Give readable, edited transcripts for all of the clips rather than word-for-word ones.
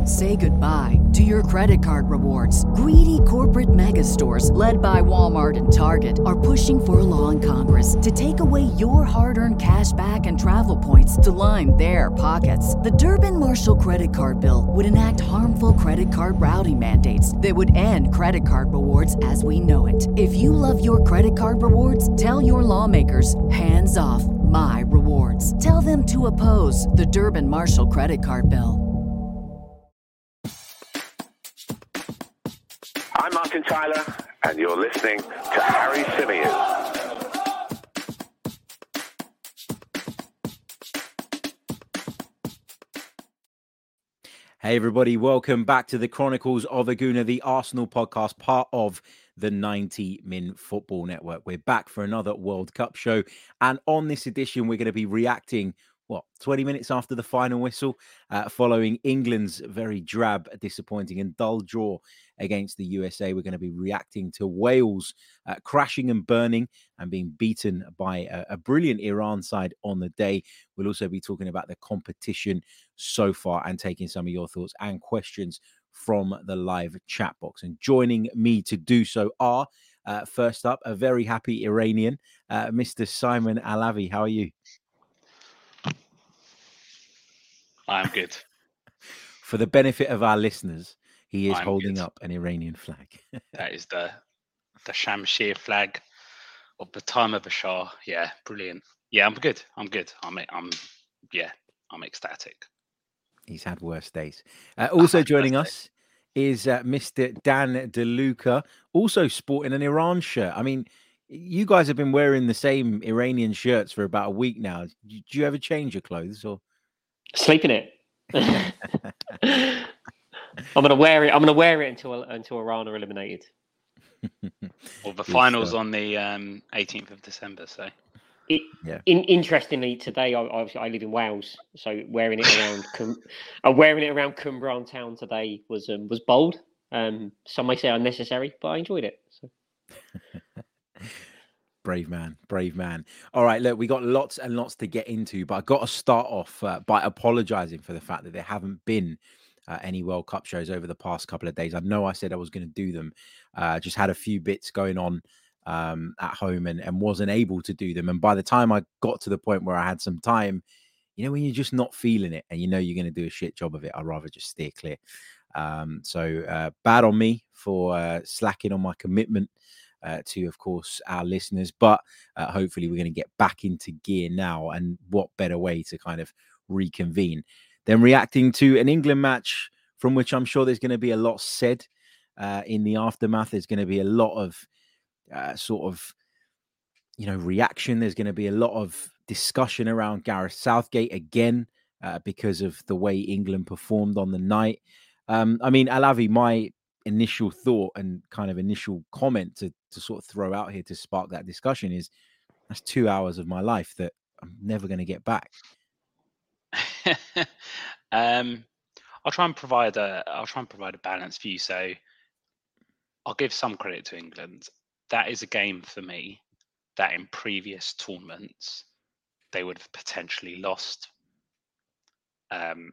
Say goodbye to your credit card rewards. Greedy corporate mega stores, led by Walmart and Target, are pushing for a law in Congress to take away your hard-earned cash back and travel points to line their pockets. The Durbin-Marshall credit card bill would enact harmful credit card routing mandates that would end credit card rewards as we know it. If you love your credit card rewards, tell your lawmakers, hands off my rewards. Tell them to oppose the Durbin-Marshall credit card bill. I'm Martin Tyler, and you're listening to Harry Symeou. Hey everybody, welcome back to the Chronicles of a Gooner, the Arsenal podcast, part of the 90 Min Football Network. We're back for another World Cup show, and on this edition we're going to be reacting 20 minutes after the final whistle, following England's very drab, disappointing and dull draw against the USA. We're going to be reacting to Wales crashing and burning and being beaten by a brilliant Iran side on the day. We'll also be talking about the competition so far and taking some of your thoughts and questions from the live chat box. And joining me to do so are, first up, a very happy Iranian, Mr. Simon Alavi. How are you? I'm good. For the benefit of our listeners, he is I'm holding good. up an Iranian flag. That is the Shamshir flag of the time of the Shah. Yeah, brilliant. Yeah, I'm good. I'm ecstatic. He's had worse days. Also joining us is Mr. Dan DeLuca, also sporting an Iran shirt. I mean, you guys have been wearing the same Iranian shirts for about a week now. Do you ever change your clothes or sleep in it? I'm gonna wear it until Iran are eliminated. Well, the finals on the 18th of December. So, interestingly, today I live in Wales, so wearing it around Cumbraon town today was bold. Some may say unnecessary, but I enjoyed it. So. Brave man. All right, look, we got lots and lots to get into, but I got to start off by apologizing for the fact that there haven't been any World Cup shows over the past couple of days. I know I said I was going to do them, just had a few bits going on at home and wasn't able to do them. And by the time I got to the point where I had some time, when you're just not feeling it and you're going to do a shit job of it, I'd rather just steer clear. So bad on me for slacking on my commitment to, of course, our listeners, but hopefully we're going to get back into gear now, and what better way to kind of reconvene than reacting to an England match from which I'm sure there's going to be a lot said in the aftermath. There's going to be a lot of reaction. There's going to be a lot of discussion around Gareth Southgate again because of the way England performed on the night. I mean, Alavi, my initial thought and kind of initial comment to sort of throw out here to spark that discussion is that's 2 hours of my life that I'm never going to get back. I'll try and provide a balanced view. So I'll give some credit to England. That is a game for me that in previous tournaments they would have potentially lost. And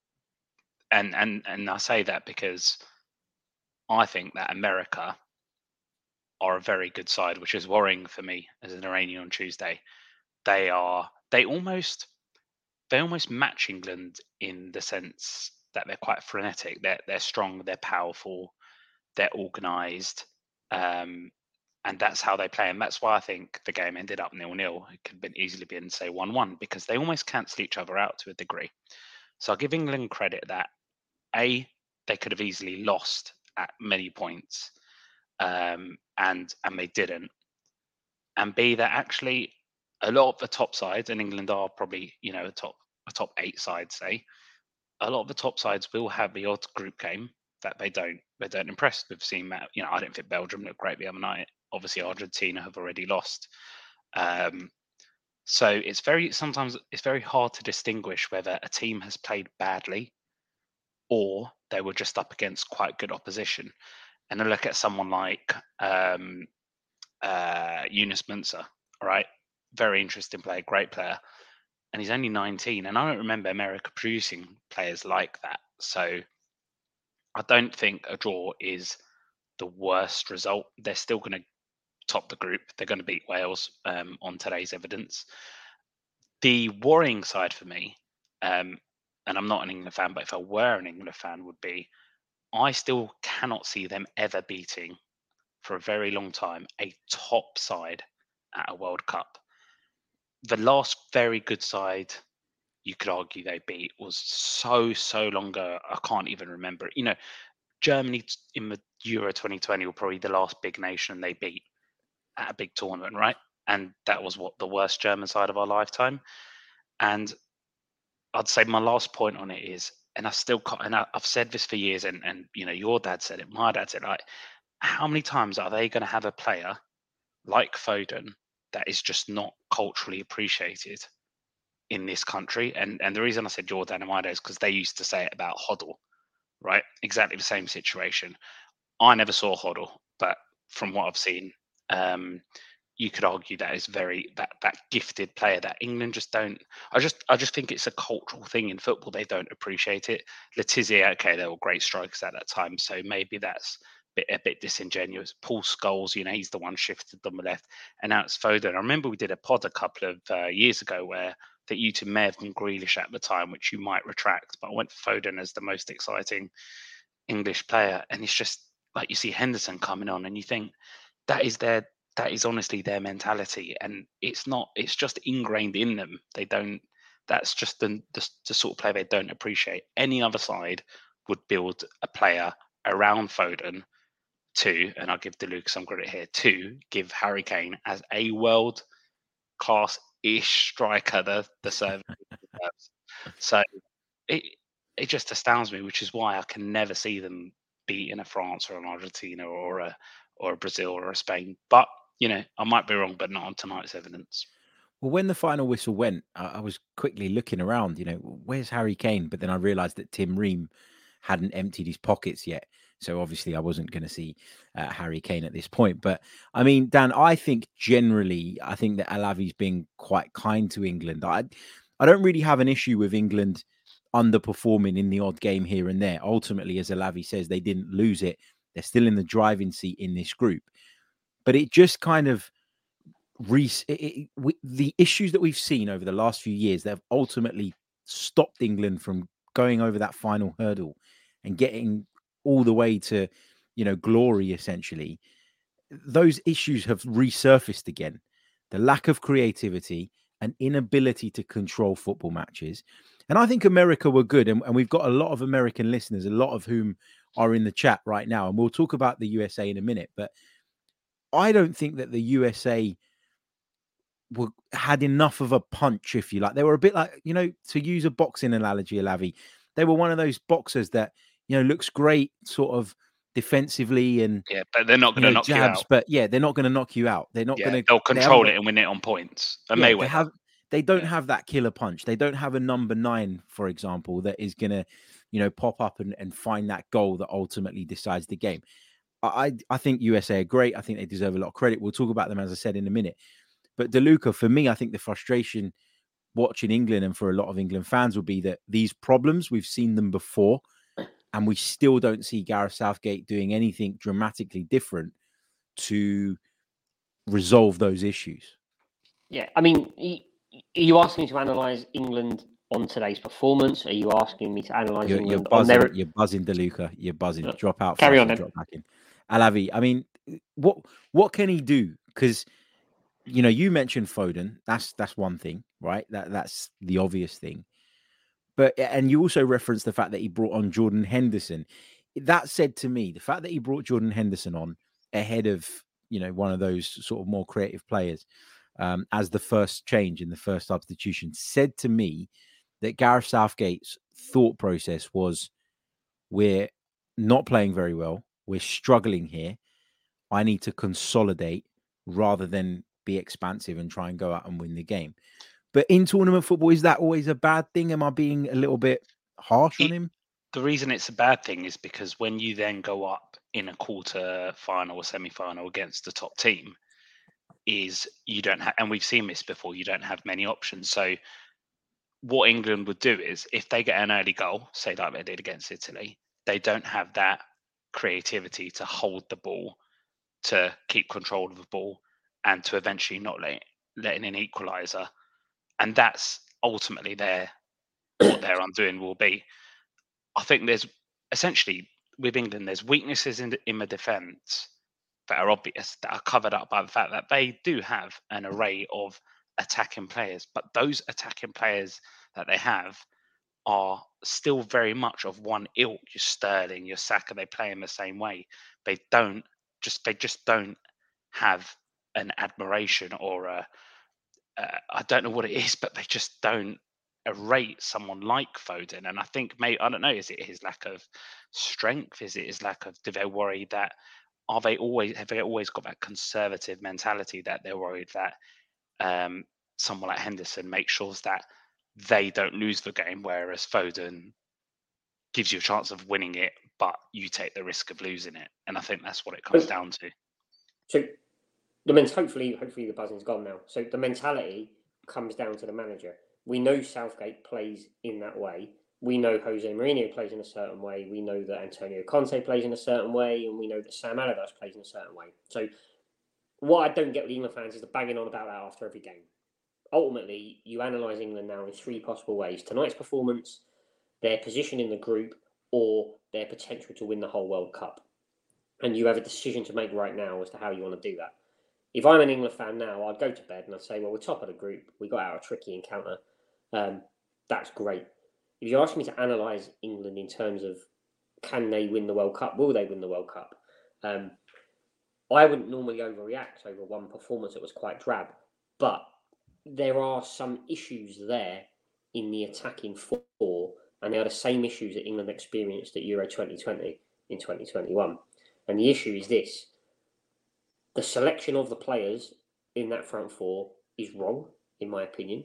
I say that because I think that America are a very good side, which is worrying for me as an Iranian on Tuesday. They almost match England in the sense that they're quite frenetic. They're strong, they're powerful, they're organised, and that's how they play. And that's why I think the game ended up 0-0. It could have easily been, say, 1-1, because they almost cancel each other out to a degree. So I'll give England credit that A, they could have easily lost at many points, and they didn't. And B, that actually a lot of the top sides, and England are probably a top 8 side, say, a lot of the top sides will have the odd group game that they don't impress. We've seen that. I don't think Belgium looked great the other night. Obviously, Argentina have already lost. So sometimes it's very hard to distinguish whether a team has played badly or they were just up against quite good opposition. And I look at someone like Yunus Munsah, right? Very interesting player, great player. And he's only 19. And I don't remember America producing players like that. So I don't think a draw is the worst result. They're still going to top the group. They're going to beat Wales on today's evidence. The worrying side for me, and I'm not an England fan, but if I were an England fan, would be I still cannot see them ever beating, for a very long time, a top side at a World Cup. The last very good side you could argue they beat was so long ago. I can't even remember it. Germany in the Euro 2020 were probably the last big nation they beat at a big tournament, right? And that was the worst German side of our lifetime. And I'd say my last point on it is, and I've said this for years, and your dad said it, my dad said it, like, how many times are they going to have a player like Foden that is just not culturally appreciated in this country? And the reason I said your dad and my dad is because they used to say it about Hoddle, right? Exactly the same situation. I never saw Hoddle, but from what I've seen, you could argue that is that gifted player that England just don't. I just think it's a cultural thing in football. They don't appreciate it. Letizia, okay, they were great strikers at that time, so maybe that's a bit disingenuous. Paul Scholes, he's the one shifted on the left, and now it's Foden. I remember we did a pod a couple of years ago where that you two may have gone Grealish at the time, which you might retract, but I went for Foden as the most exciting English player, and it's just like you see Henderson coming on, and you think that is honestly their mentality, and it's just ingrained in them. They don't. That's just the sort of player they don't appreciate. Any other side would build a player around Foden and I'll give DeLuca some credit here, to give Harry Kane as a world class-ish striker the service. So it just astounds me, which is why I can never see them beating a France or an Argentina or a Brazil or a Spain. But I might be wrong, but not on tonight's evidence. Well, when the final whistle went, I was quickly looking around, where's Harry Kane? But then I realised that Tim Ream hadn't emptied his pockets yet. So obviously I wasn't going to see Harry Kane at this point. But I mean, Dan, I think that Alavi's being quite kind to England. I don't really have an issue with England underperforming in the odd game here and there. Ultimately, as Alavi says, they didn't lose it. They're still in the driving seat in this group. But it just kind of the issues that we've seen over the last few years that have ultimately stopped England from going over that final hurdle and getting all the way to, glory, essentially. Those issues have resurfaced again. The lack of creativity and inability to control football matches. And I think America were good. And we've got a lot of American listeners, a lot of whom are in the chat right now. And we'll talk about the USA in a minute. But I don't think that the USA had enough of a punch, if you like. They were a bit like, to use a boxing analogy, Alavi, they were one of those boxers that, looks great sort of defensively and but they're not going to knock you out. But they're not going to knock you out. They're not going to. They'll control it and win it on points. Mayweather. They don't have that killer punch. They don't have a number 9, for example, that is going to, pop up and find that goal that ultimately decides the game. I think USA are great. I think they deserve a lot of credit. We'll talk about them, as I said, in a minute. But DeLuca, for me, I think the frustration watching England and for a lot of England fans will be that these problems, we've seen them before, and we still don't see Gareth Southgate doing anything dramatically different to resolve those issues. Yeah, I mean, are you asking me to analyse England on today's performance? Are you asking me to analyse England on their... You're buzzing, DeLuca. You're buzzing. Drop out. Carry on then. Drop back in. Alavi, I mean, what can he do? Because, you mentioned Foden. That's one thing, right? That's the obvious thing. And you also referenced the fact that he brought on Jordan Henderson. That said to me, the fact that he brought Jordan Henderson on ahead of, one of those sort of more creative players as the first change in the first substitution said to me that Gareth Southgate's thought process was, we're not playing very well. We're struggling here. I need to consolidate rather than be expansive and try and go out and win the game. But in tournament football, is that always a bad thing? Am I being a little bit harsh on him? The reason it's a bad thing is because when you then go up in a quarter final or semi-final against the top team, is you don't have, and we've seen this before, you don't have many options. So what England would do is if they get an early goal, say like they did against Italy, they don't have that creativity to hold the ball, to keep control of the ball, and to eventually not letting an equaliser. And that's ultimately what their undoing will be. I think there's essentially, with England, there's weaknesses in the defence that are obvious, that are covered up by the fact that they do have an array of attacking players. But those attacking players that they have are still very much of one ilk. Your Sterling, your Saka, they play in the same way. They just don't have an admiration or I don't know what it is, but they just don't rate someone like Foden. And I think, I don't know, is it his lack of strength? Is it his lack of? Do they worry that? Have they always got that conservative mentality that they're worried that someone like Henderson makes sure that they don't lose the game, whereas Foden gives you a chance of winning it, but you take the risk of losing it? And I think that's what it comes down to. So hopefully the buzzing's gone now. So the mentality comes down to the manager. We know Southgate plays in that way. We know Jose Mourinho plays in a certain way. We know that Antonio Conte plays in a certain way, and we know that Sam Allardyce plays in a certain way. So what I don't get with England fans is the banging on about that after every game. Ultimately, you analyse England now in three possible ways: tonight's performance, their position in the group, or their potential to win the whole World Cup. And you have a decision to make right now as to how you want to do that. If I'm an England fan now, I'd go to bed and I'd say, well, we're top of the group. We got out a tricky encounter. That's great. If you ask me to analyse England in terms of can they win the World Cup, will they win the World Cup? I wouldn't normally overreact over one performance that was quite drab, but there are some issues there in the attacking four, and they are the same issues that England experienced at Euro 2020 in 2021. And the issue is this: the selection of the players in that front four is wrong, in my opinion.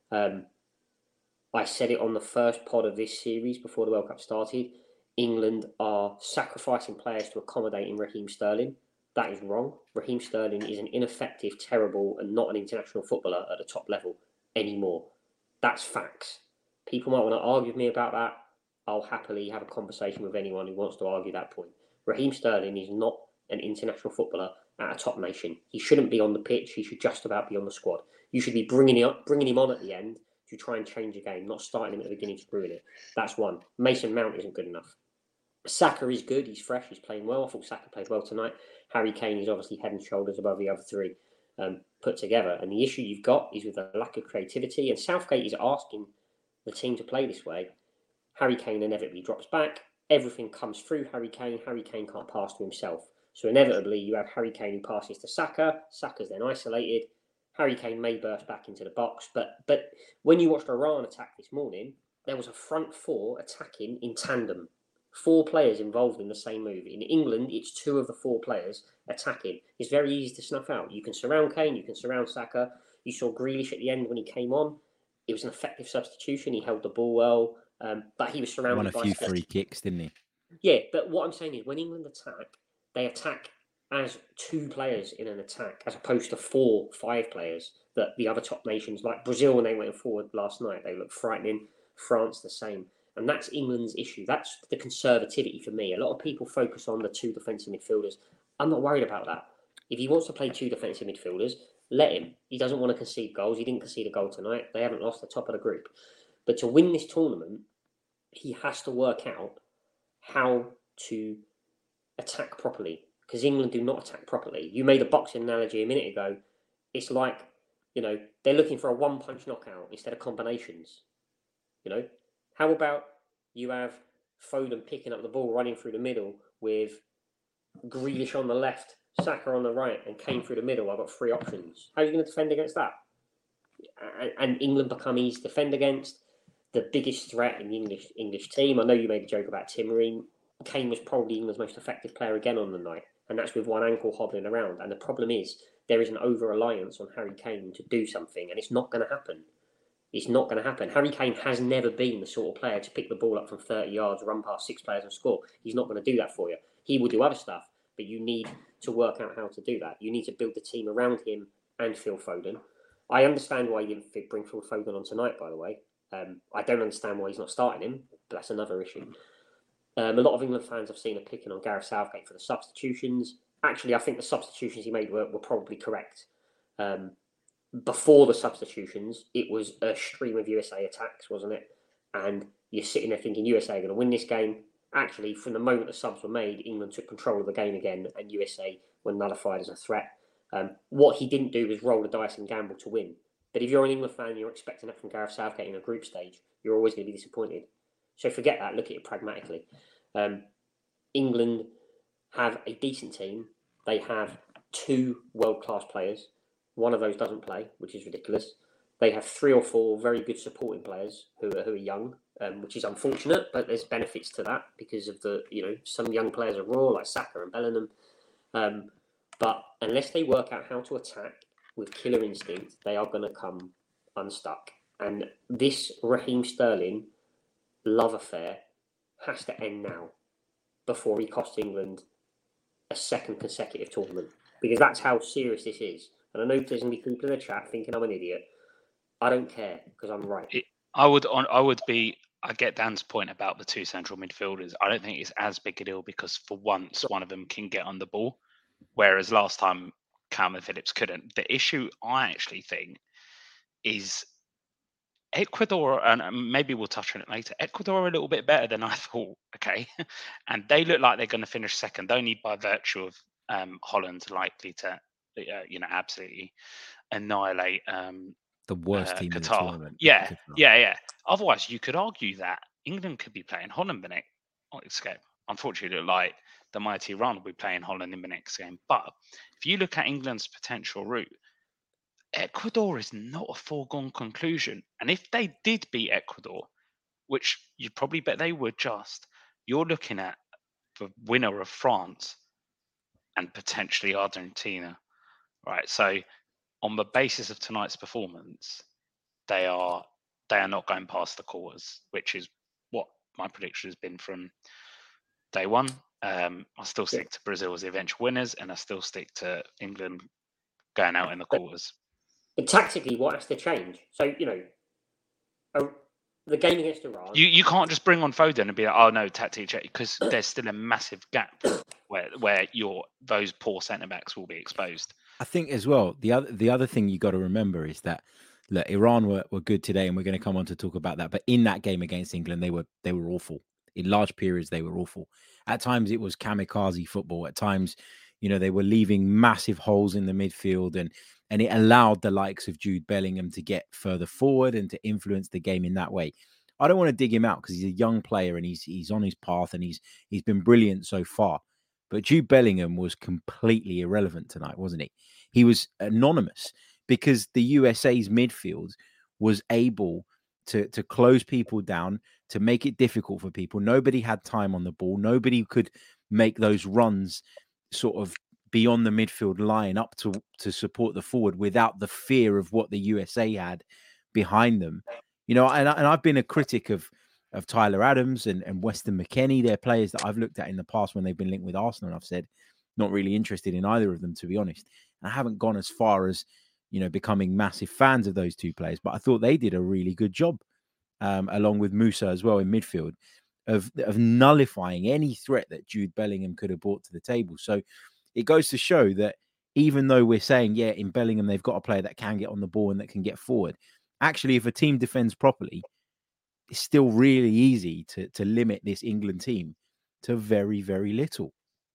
I said it on the first pod of this series before the World Cup started. England are sacrificing players to accommodate in Raheem Sterling. That is wrong. Raheem Sterling is an ineffective, terrible, and not an international footballer at the top level anymore. That's facts. People might want to argue with me about that. I'll happily have a conversation with anyone who wants to argue that point. Raheem Sterling is not an international footballer at a top nation. He shouldn't be on the pitch. He should just about be on the squad. You should be bringing him on at the end to try and change a game, not starting him at the beginning to ruin it. That's one. Mason Mount isn't good enough. Saka is good. He's fresh. He's playing well. I thought Saka played well tonight. Harry Kane is obviously head and shoulders above the other three put together. And the issue you've got is with the lack of creativity. And Southgate is asking the team to play this way. Harry Kane inevitably drops back. Everything comes through Harry Kane. Harry Kane can't pass to himself. So inevitably, you have Harry Kane who passes to Saka. Saka's then isolated. Harry Kane may burst back into the box. But when you watched Iran attack this morning, there was a front four attacking in tandem. 4 players involved in the same move. In England, it's 2 of the 4 players attacking. It's very easy to snuff out. You can surround Kane, you can surround Saka. You saw Grealish at the end when he came on. It was an effective substitution. He held the ball well, but he was surrounded by... Won a few free kicks, didn't he? Yeah, but what I'm saying is when England attack, they attack as 2 players in an attack, as opposed to 4, 5 players that the other top nations, like Brazil when they went forward last night, they looked frightening. France the same. And that's England's issue. That's the conservativity for me. A lot of people focus on the 2 defensive midfielders. I'm not worried about that. If he wants to play 2 defensive midfielders, let him. He doesn't want to concede goals. He didn't concede a goal tonight. They haven't lost the top of the group. But to win this tournament, he has to work out how to attack properly. Because England do not attack properly. You made a boxing analogy a minute ago. It's like, they're looking for a one-punch knockout instead of combinations. How about you have Foden picking up the ball, running through the middle with Grealish on the left, Saka on the right, and Kane through the middle? I've got 3 options. How are you going to defend against that? And England become easy to defend against. The biggest threat in the English team. I know you made a joke about Tim Ream. Kane was probably England's most effective player again on the night, and that's with one ankle hobbling around. And the problem is there is an over-reliance on Harry Kane to do something, and it's not going to happen. It's not going to happen. Harry Kane has never been the sort of player to pick the ball up from 30 yards, run past 6 players and score. He's not going to do that for you. He will do other stuff, but you need to work out how to do that. You need to build the team around him and Phil Foden. I understand why you didn't bring Phil Foden on tonight, by the way. I don't understand why he's not starting him, but that's another issue. A lot of England fans I've seen are picking on Gareth Southgate for the substitutions. Actually, I think the substitutions he made were probably correct. Before the substitutions, it was a stream of USA attacks, wasn't it? And you're sitting there thinking USA are going to win this game. Actually, from the moment the subs were made, England took control of the game again, and USA were nullified as a threat. What he didn't do was roll the dice and gamble to win. But if you're an England fan and you're expecting that from Gareth Southgate in a group stage, you're always going to be disappointed. So forget that, look at it pragmatically. England have a decent team. They have 2 world-class players. One of those doesn't play, which is ridiculous. They have 3 or 4 very good supporting players who are young, which is unfortunate, but there's benefits to that because of some young players are raw, like Saka and Bellingham. But unless they work out how to attack with killer instinct, they are going to come unstuck. And this Raheem Sterling love affair has to end now before he costs England a second consecutive tournament, because that's how serious this is. And I know there's going to be people in the chat thinking I'm an idiot. I don't care because I'm right. I get Dan's point about the 2 central midfielders. I don't think it's as big a deal because for once one of them can get on the ball, whereas last time Calvin Phillips couldn't. The issue I actually think is Ecuador, and maybe we'll touch on it later. Ecuador are a little bit better than I thought, okay? And they look like they're going to finish second, only by virtue of Holland likely to, absolutely annihilate the worst team Qatar. in the tournament. Yeah. Otherwise, you could argue that England could be playing Holland the next game. Unfortunately, like the mighty Iran will be playing Holland in the next game. But if you look at England's potential route, Ecuador is not a foregone conclusion. And if they did beat Ecuador, which you'd probably bet they would you're looking at the winner of France and potentially Argentina. Right. So on the basis of tonight's performance, they are not going past the quarters, which is what my prediction has been from day one. I still stick to Brazil as the eventual winners, and I still stick to England going out in the quarters. But tactically, what has to change? So, the game against Iran... You can't just bring on Foden and be like, oh, no, tactically, because there's still a massive gap where those poor centre-backs will be exposed. I think as well, the other thing you got to remember is that, look, Iran were good today, and we're going to come on to talk about that. But in that game against England, they were awful. In large periods, they were awful. At times, it was kamikaze football. At times, they were leaving massive holes in the midfield, and it allowed the likes of Jude Bellingham to get further forward and to influence the game in that way. I don't want to dig him out because he's a young player and he's on his path and he's been brilliant so far. But Jude Bellingham was completely irrelevant tonight, wasn't he? He was anonymous because the USA's midfield was able to close people down, to make it difficult for people. Nobody had time on the ball. Nobody could make those runs sort of beyond the midfield line up to support the forward without the fear of what the USA had behind them. And I've been a critic of Tyler Adams and Weston McKennie. They're players that I've looked at in the past when they've been linked with Arsenal, and I've said not really interested in either of them, to be honest. And I haven't gone as far as becoming massive fans of those 2 players, but I thought they did a really good job, along with Musa as well in midfield, of nullifying any threat that Jude Bellingham could have brought to the table. So it goes to show that even though we're saying, in Bellingham, they've got a player that can get on the ball and that can get forward, actually, if a team defends properly, it's still really easy to limit this England team to very, very little.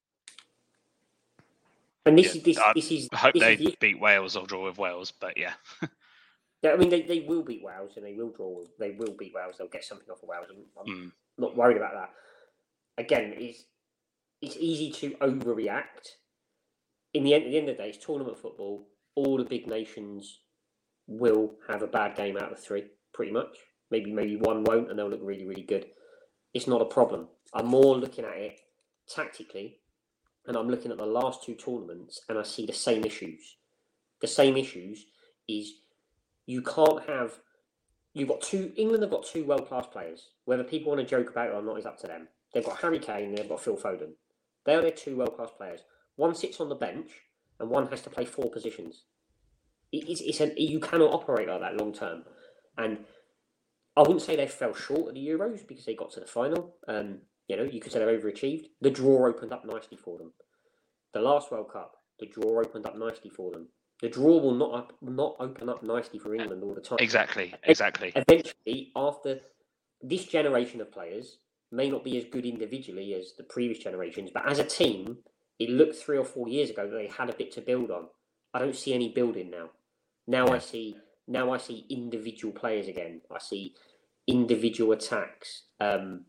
And I hope they beat Wales or draw with Wales, but yeah. I mean, they will beat Wales and they will draw. They will beat Wales. They'll get something off of Wales. I'm not worried about that. Again, it's easy to overreact. At the end of the day, it's tournament football. All the big nations will have a bad game out of 3, pretty much. Maybe one won't, and they'll look really, really good. It's not a problem. I'm more looking at it tactically, and I'm looking at the last 2 tournaments, and I see the same issues. The same issues is you can't have... England have got 2 world-class players. Whether people want to joke about it or not is up to them. They've got Harry Kane and they've got Phil Foden. They are their 2 world-class players. One sits on the bench, and one has to play 4 positions. You cannot operate like that long term. And I wouldn't say they fell short of the Euros because they got to the final. You could say they're overachieved. The draw opened up nicely for them. The last World Cup, the draw opened up nicely for them. The draw will not open up nicely for England all the time. Exactly. Eventually, after this generation of players may not be as good individually as the previous generations, but as a team, it looked 3 or 4 years ago that they had a bit to build on. I don't see any building now. Now I see individual players again. I see individual attacks, and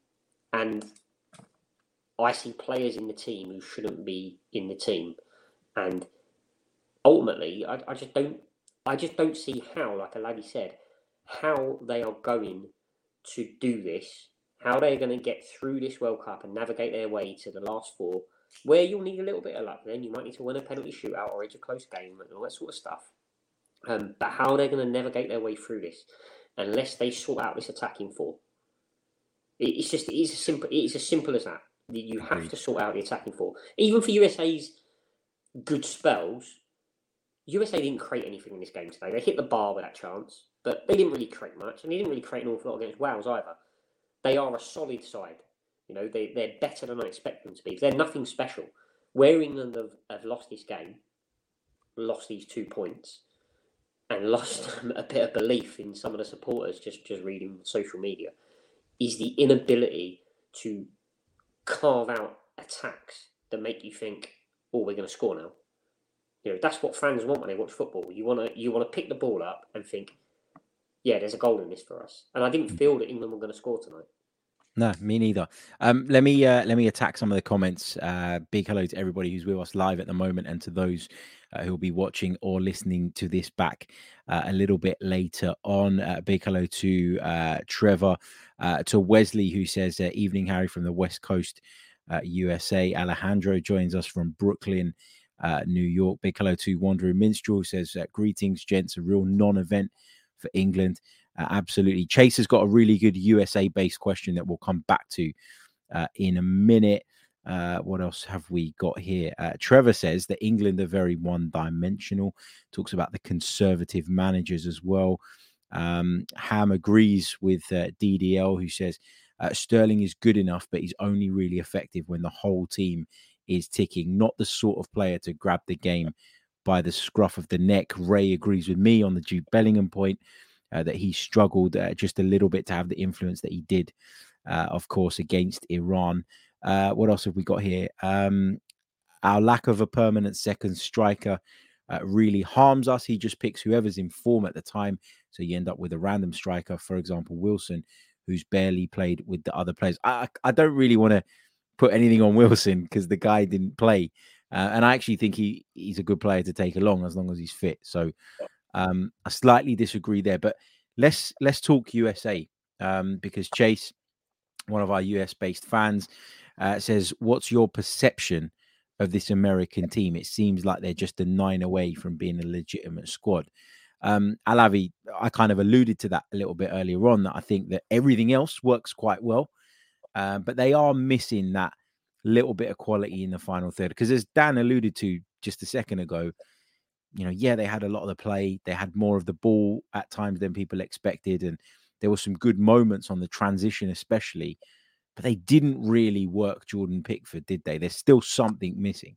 I see players in the team who shouldn't be in the team, and ultimately, I just don't see how, like Alavi said, how they are going to do this, how they're going to get through this World Cup and navigate their way to the last 4, where you'll need a little bit of luck. Then you might need to win a penalty shootout or edge a close game and all that sort of stuff. But how they're going to navigate their way through this, unless they sort out this attacking 4, it's as simple as that. You have to sort out the attacking 4. Even for USA's good spells, USA didn't create anything in this game today. They hit the bar with that chance, but they didn't really create much, and they didn't really create an awful lot against Wales either. They are a solid side. They're better than I expect them to be. They're nothing special. Where England have lost this game, lost these 2 points, and lost a bit of belief in some of the supporters, just reading social media, is the inability to carve out attacks that make you think, oh, we're going to score now. That's what fans want when they watch football. You want to pick the ball up and think, yeah, there's a goal in this for us. And I didn't feel that England were going to score tonight. No, me neither. Let me attack some of the comments. Big hello to everybody who's with us live at the moment, and to those who will be watching or listening to this back a little bit later on. Big hello to Trevor, to Wesley, who says, "Evening, Harry, from the West Coast, USA." Alejandro joins us from Brooklyn, New York. Big hello to Wandering Minstrel, who says, "Greetings, gents. A real non-event for England." Absolutely. Chase has got a really good USA-based question that we'll come back to in a minute. What else have we got here? Trevor says that England are very one-dimensional. Talks about the conservative managers as well. Ham agrees with DDL, who says Sterling is good enough, but he's only really effective when the whole team is ticking. Not the sort of player to grab the game by the scruff of the neck. Ray agrees with me on the Jude Bellingham point. That he struggled just a little bit to have the influence that he did, of course, against Iran. What else have we got here? Our lack of a permanent second striker really harms us. He just picks whoever's in form at the time. So you end up with a random striker, for example, Wilson, who's barely played with the other players. I don't really want to put anything on Wilson because the guy didn't play. And I actually think he's a good player to take along as long as he's fit. So I slightly disagree there, but let's talk USA because Chase, one of our US-based fans, says, "What's your perception of this American team? It seems like they're just a 9 away from being a legitimate squad." Alavi, I kind of alluded to that a little bit earlier on, that I think that everything else works quite well, but they are missing that little bit of quality in the final third. Because as Dan alluded to just a second ago, they had a lot of the play. They had more of the ball at times than people expected. And there were some good moments on the transition, especially. But they didn't really work Jordan Pickford, did they? There's still something missing.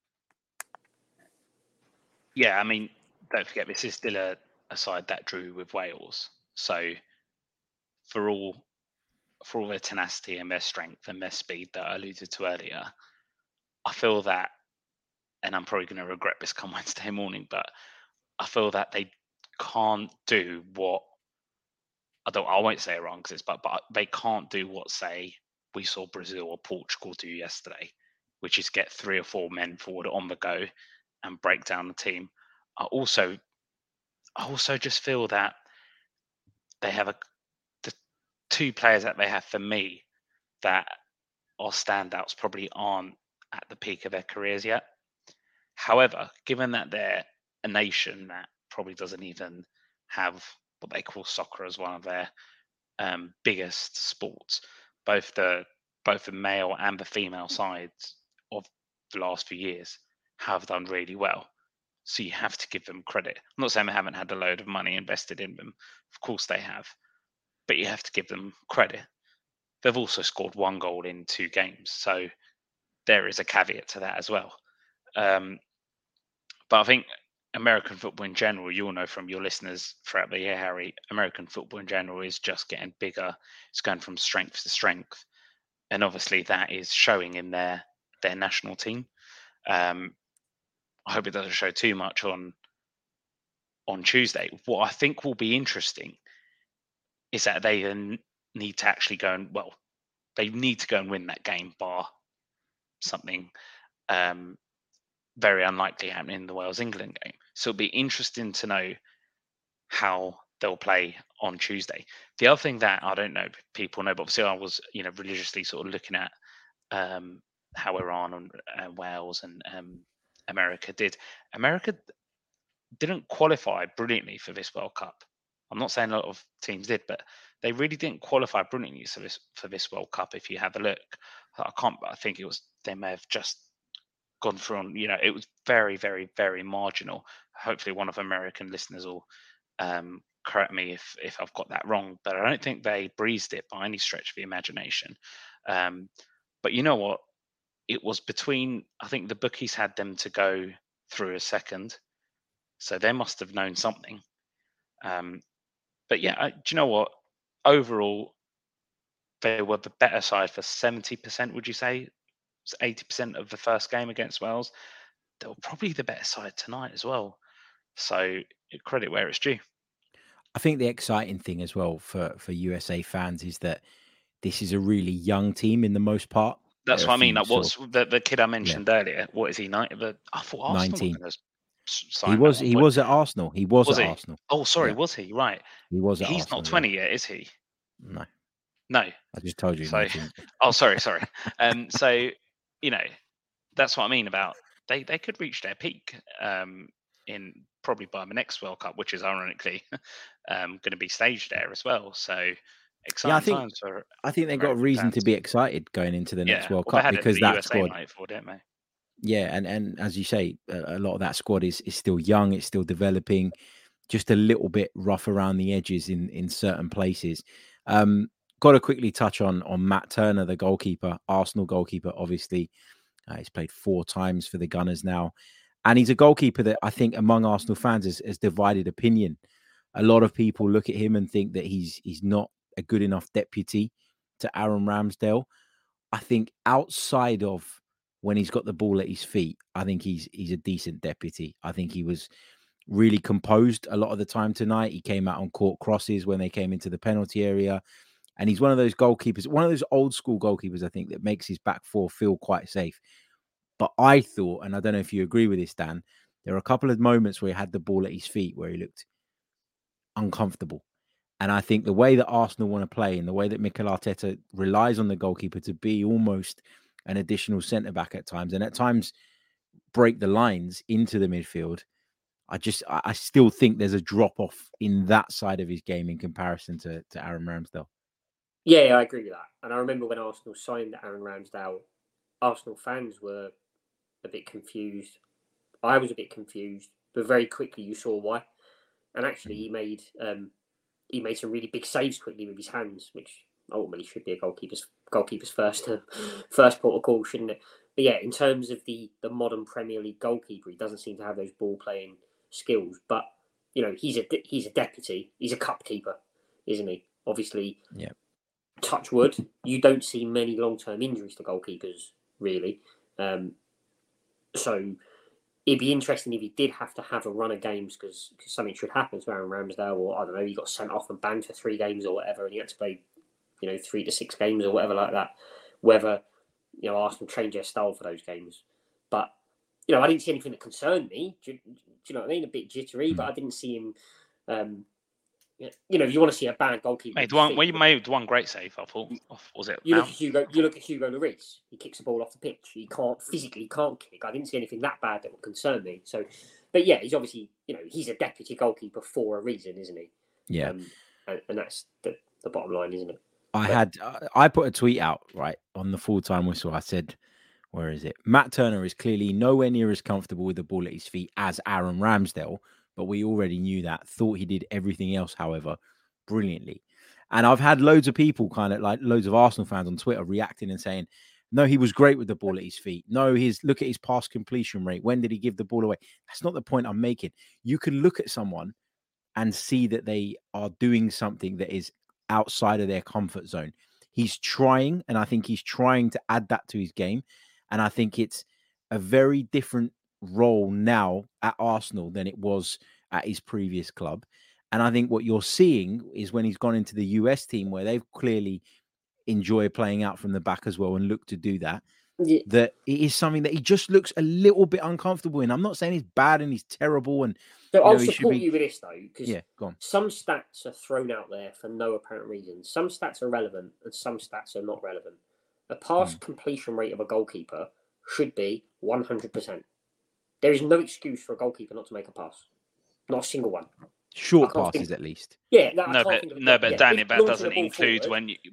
Yeah, I mean, don't forget, this is still a side that drew with Wales. So for all their tenacity and their strength and their speed that I alluded to earlier, I feel that, and I'm probably going to regret this come Wednesday morning, but I feel that they can't do what I won't say it wrong because but they can't do what, say, we saw Brazil or Portugal do yesterday, which is get 3 or 4 men forward on the go and break down the team. I also just feel that they have the 2 players that they have for me that are standouts probably aren't at the peak of their careers yet. However, given that they're a nation that probably doesn't even have what they call soccer as one of their biggest sports, both the male and the female sides of the last few years have done really well. So you have to give them credit. I'm not saying they haven't had a load of money invested in them. Of course they have. But you have to give them credit. they've also scored 1 goal in 2 games. So there is a caveat to that as well. But I think American football in general, you'll know from your listeners throughout the year, Harry, American football in general is just getting bigger. It's going from strength to strength. And obviously that is showing in their national team. I hope it doesn't show too much on Tuesday. What I think will be interesting is that they need to actually go and, well, they need to go and win that game, bar something very unlikely happening in the Wales-England game. So it'll be interesting to know how they'll play on Tuesday. The other thing that I don't know, people know, but obviously I was, religiously sort of looking at how Iran and Wales and America did. America didn't qualify brilliantly for this World Cup. I'm not saying a lot of teams did, but they really didn't qualify brilliantly for this World Cup. If you have a look, I think they may have just gone through on, it was very, very, very marginal. Hopefully one of American listeners will correct me if I've got that wrong, but I don't think they breezed it by any stretch of the imagination. But you know what? It was between, I think the bookies had them to go through a second. So they must have known something. But yeah, do you know what? Overall, they were the better side for 70%, would you say? 80% of the first game against Wales. They were probably the better side tonight as well. So credit where it's due. I think the exciting thing as well for USA fans is that this is a really young team in the most part. That's what I mean. Like, what's the kid I mentioned earlier? What is he? I thought Arsenal 19. He was at Arsenal. He was at Arsenal. Oh, sorry, was he? Right. He was at He's Arsenal. Not 20 yet, is he? No. I just told you. So, sorry. So, that's what I mean about they could reach their peak in probably by the next World Cup, which is ironically going to be staged there as well. So exciting times for. I think they've got reason to be excited going into the next World Cup because that USA squad. Before, didn't they? Yeah, and as you say, a lot of that squad is still young. It's still developing, just a little bit rough around the edges in certain places. Got to quickly touch on Matt Turner, the goalkeeper, Arsenal goalkeeper. Obviously, he's played 4 times for the Gunners now, and he's a goalkeeper that I think among Arsenal fans has divided opinion. A lot of people look at him and think that he's not a good enough deputy to Aaron Ramsdale. I think outside of when he's got the ball at his feet, I think he's a decent deputy. I think he was really composed a lot of the time tonight. He came out on court crosses when they came into the penalty area. And he's one of those goalkeepers, one of those old school goalkeepers, I think, that makes his back four feel quite safe. But I thought, and I don't know if you agree with this, Dan, there were a couple of moments where he had the ball at his feet where he looked uncomfortable. And I think the way that Arsenal want to play and the way that Mikel Arteta relies on the goalkeeper to be almost an additional centre-back at times, and at times break the lines into the midfield, I still think there's a drop-off in that side of his game in comparison to Aaron Ramsdale. Yeah, I agree with that. And I remember when Arsenal signed Aaron Ramsdale, Arsenal fans were a bit confused. I was a bit confused, but very quickly you saw why. And actually, he made some really big saves quickly with his hands, which ultimately should be a goalkeeper's first port of call, shouldn't it? But yeah, in terms of the modern Premier League goalkeeper, he doesn't seem to have those ball playing skills. But he's a deputy, he's a cup keeper, isn't he? Obviously, yeah. Touch wood, you don't see many long-term injuries to goalkeepers, really. So it'd be interesting if he did have to have a run of games because something should happen to Aaron Ramsdale, or I don't know, he got sent off and banned for 3 games or whatever, and he had to play, 3 to 6 games or whatever like that. Whether Arsenal changed their style for those games, but I didn't see anything that concerned me. Do you know what I mean? A bit jittery, but I didn't see him. If you want to see a bad goalkeeper, he made one great save. I thought, was it? You look at Hugo Lloris. He kicks the ball off the pitch. He can't kick. I didn't see anything that bad that would concern me. So, but yeah, he's obviously he's a deputy goalkeeper for a reason, isn't he? Yeah, and that's the bottom line, isn't it? I put a tweet out right on the full-time whistle. I said, where is it? Matt Turner is clearly nowhere near as comfortable with the ball at his feet as Aaron Ramsdale. But we already knew that. Thought he did everything else, however, brilliantly. And I've had loads of people, kind of like loads of Arsenal fans on Twitter, reacting and saying, no, he was great with the ball at his feet. No, look at his pass completion rate. When did he give the ball away? That's not the point I'm making. You can look at someone and see that they are doing something that is outside of their comfort zone. He's trying, and I think he's trying to add that to his game. And I think it's a very different role now at Arsenal than it was at his previous club. And I think what you're seeing is when he's gone into the US team, where they've clearly enjoy playing out from the back as well and look to do that, that it is something that he just looks a little bit uncomfortable in. I'm not saying he's bad and he's terrible. And so I'll support you with this, though, because go on. Some stats are thrown out there for no apparent reason. Some stats are relevant and some stats are not relevant. A pass completion rate of a goalkeeper should be 100%. There is no excuse for a goalkeeper not to make a pass. Not a single one. Short passes, at least. Yeah, but Danny, that doesn't include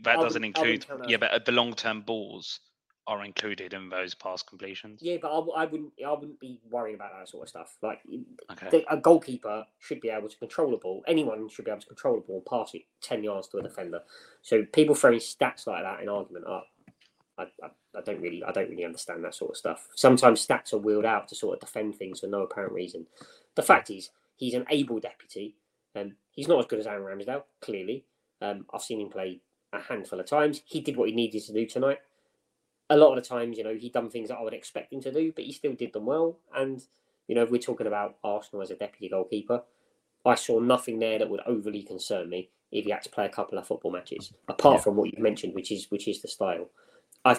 but the long-term balls are included in those pass completions. Yeah, but I wouldn't be worrying about that sort of stuff. Like, a goalkeeper should be able to control the ball. Anyone should be able to control the ball and pass it 10 yards to a defender. So people throwing stats like that in argument are, I don't really understand that sort of stuff. Sometimes stats are wheeled out to sort of defend things for no apparent reason. The fact is, he's an able deputy. He's not as good as Aaron Ramsdale, clearly. I've seen him play a handful of times. He did what he needed to do tonight. A lot of the times, he'd done things that I would expect him to do, but he still did them well. And, if we're talking about Arsenal as a deputy goalkeeper, I saw nothing there that would overly concern me if he had to play a couple of football matches, apart from what you mentioned, which is the style. I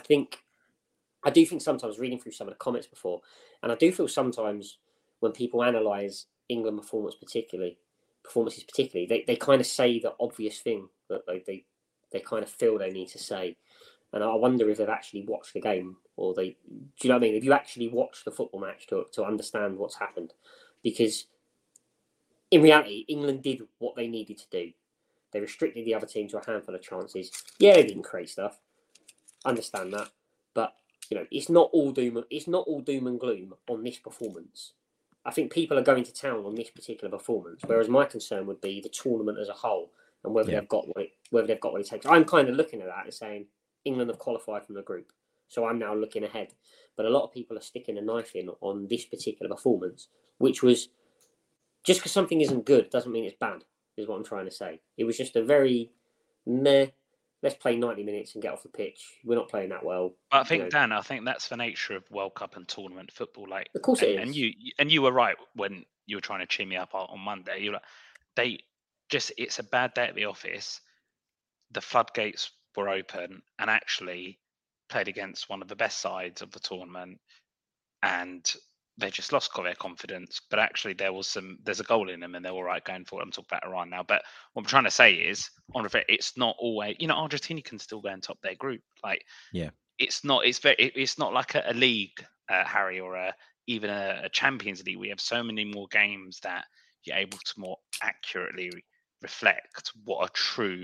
do think sometimes, reading through some of the comments before, and I do feel sometimes when people analyse England performances particularly, they kind of say the obvious thing that they kind of feel they need to say. And I wonder if they've actually watched the game, or do you know what I mean? If you actually watch the football match to understand what's happened, because in reality, England did what they needed to do. They restricted the other team to a handful of chances. Yeah, they didn't create stuff. Understand that, but it's not all doom. It's not all doom and gloom on this performance. I think people are going to town on this particular performance, whereas my concern would be the tournament as a whole and whether they've got what it takes. I'm kind of looking at that and saying England have qualified from the group, so I'm now looking ahead. But a lot of people are sticking a knife in on this particular performance, which was just because something isn't good doesn't mean it's bad, is what I'm trying to say. It was just a very meh. Let's play 90 minutes and get off the pitch. We're not playing that well. I think, Dan, I think that's the nature of World Cup and tournament football. Like, of course it is. And you were right when you were trying to cheer me up on Monday. You're like, it's a bad day at the office. The floodgates were open and actually played against one of the best sides of the tournament, and they just lost their confidence. But actually, there's a goal in them, and they're all right going forward. I'm talking about Iran now, but what I'm trying to say is, it's not always. Argentina can still go and top their group. Like, it's not. It's not like a league, Harry, or even a Champions League. We have so many more games that you're able to more accurately reflect what a true,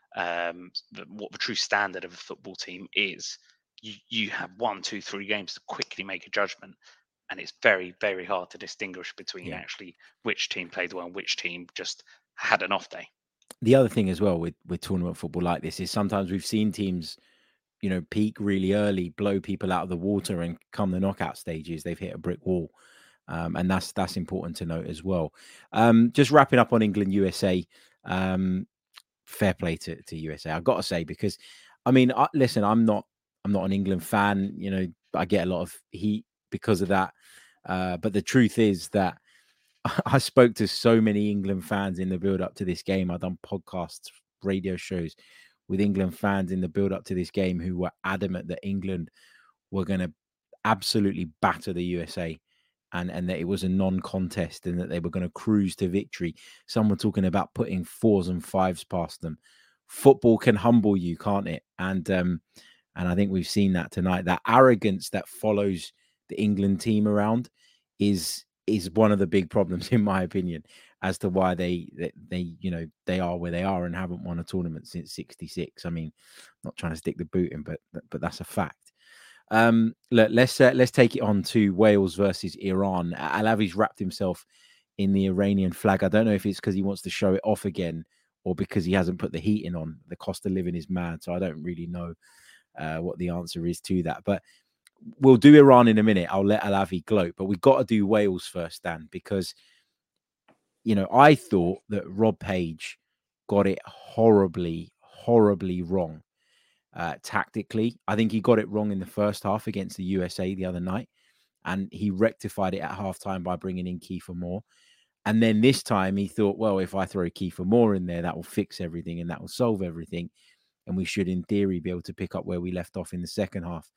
what the true standard of a football team is. You have 1, 2, 3 games to quickly make a judgment. And it's very, very hard to distinguish between actually which team played well and which team just had an off day. The other thing as well with tournament football like this is sometimes we've seen teams, peak really early, blow people out of the water, and come the knockout stages, they've hit a brick wall. And that's important to note as well. Just wrapping up on England, USA, fair play to USA. I've got to say, because, listen, I'm not an England fan. I get a lot of heat because of that. But the truth is that I spoke to so many England fans in the build up to this game. I've done podcasts, radio shows with England fans in the build up to this game who were adamant that England were going to absolutely batter the USA, and that it was a non-contest and that they were going to cruise to victory. Some were talking about putting 4s and 5s past them. Football can humble you, can't it? And I think we've seen that tonight. That arrogance that follows the England team around is one of the big problems, in my opinion, as to why they are where they are and haven't won a tournament since '66. I'm not trying to stick the boot in, but that's a fact. Let's take it on to Wales versus Iran. Alavi's wrapped himself in the Iranian flag. I don't know if it's because he wants to show it off again, or because he hasn't put the heating on. The cost of living is mad, so I don't really know what the answer is to that. But we'll do Iran in a minute. I'll let Alavi gloat, but we've got to do Wales first, Dan, because I thought that Rob Page got it horribly wrong tactically. I think he got it wrong in the first half against the USA the other night, and he rectified it at halftime by bringing in Kiefer Moore. And then this time he thought, well, if I throw Kiefer Moore in there, that will fix everything and that will solve everything. And we should, in theory, be able to pick up where we left off in the second half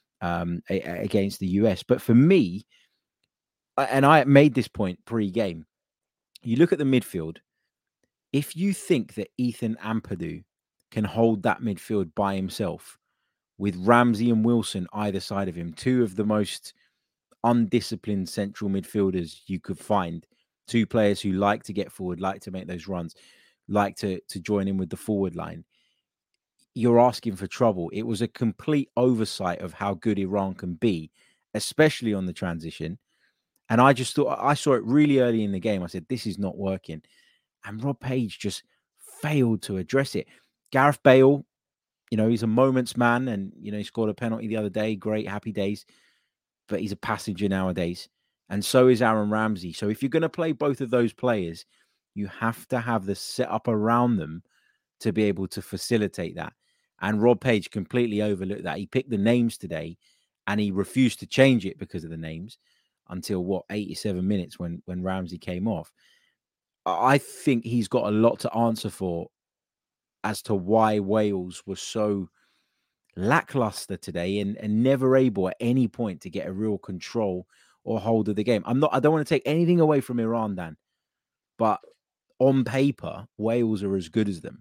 against the US. But for me, and I made this point pre-game, you look at the midfield. If you think that Ethan Ampadu can hold that midfield by himself with Ramsey and Wilson either side of him, two of the most undisciplined central midfielders you could find, two players who like to get forward, like to make those runs, like to join in with the forward line, you're asking for trouble. It was a complete oversight of how good Iran can be, especially on the transition. And I just thought, I saw it really early in the game. I said, this is not working. And Rob Page just failed to address it. Gareth Bale, he's a moments man, and, he scored a penalty the other day. Great, happy days. But he's a passenger nowadays. And so is Aaron Ramsey. So if you're going to play both of those players, you have to have the setup around them to be able to facilitate that. And Rob Page completely overlooked that. He picked the names today and he refused to change it because of the names until 87 minutes when Ramsey came off. I think he's got a lot to answer for as to why Wales was so lackluster today and never able at any point to get a real control or hold of the game. I don't want to take anything away from Iran, Dan, but on paper, Wales are as good as them.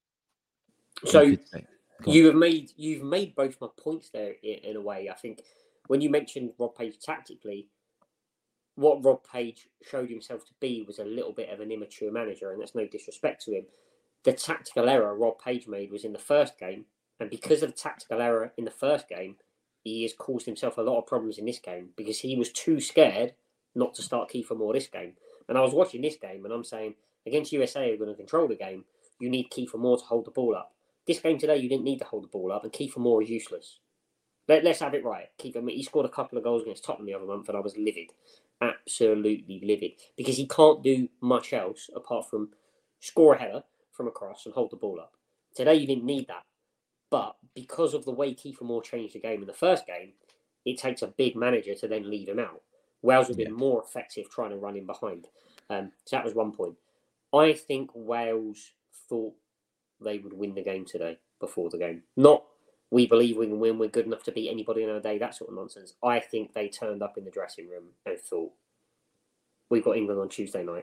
So you've made both my points there in a way. I think when you mentioned Rob Page tactically, what Rob Page showed himself to be was a little bit of an immature manager, and that's no disrespect to him. The tactical error Rob Page made was in the first game, and because of the tactical error in the first game, he has caused himself a lot of problems in this game because he was too scared not to start Kiefer Moore this game. And I was watching this game and I'm saying, against USA who are going to control the game, you need Kiefer Moore to hold the ball up. This game today, you didn't need to hold the ball up, and Kiefer Moore is useless. Let's have it right. He scored a couple of goals against Tottenham the other month, and I was livid. Absolutely livid. Because he can't do much else apart from score a header from across and hold the ball up. Today, you didn't need that. But because of the way Kiefer Moore changed the game in the first game, it takes a big manager to then leave him out. Wales have been more effective trying to run in behind. So that was one point. I think Wales thought they would win the game today before the game. Not, we believe we can win, we're good enough to beat anybody in our day, that sort of nonsense. I think they turned up in the dressing room and thought, we've got England on Tuesday night.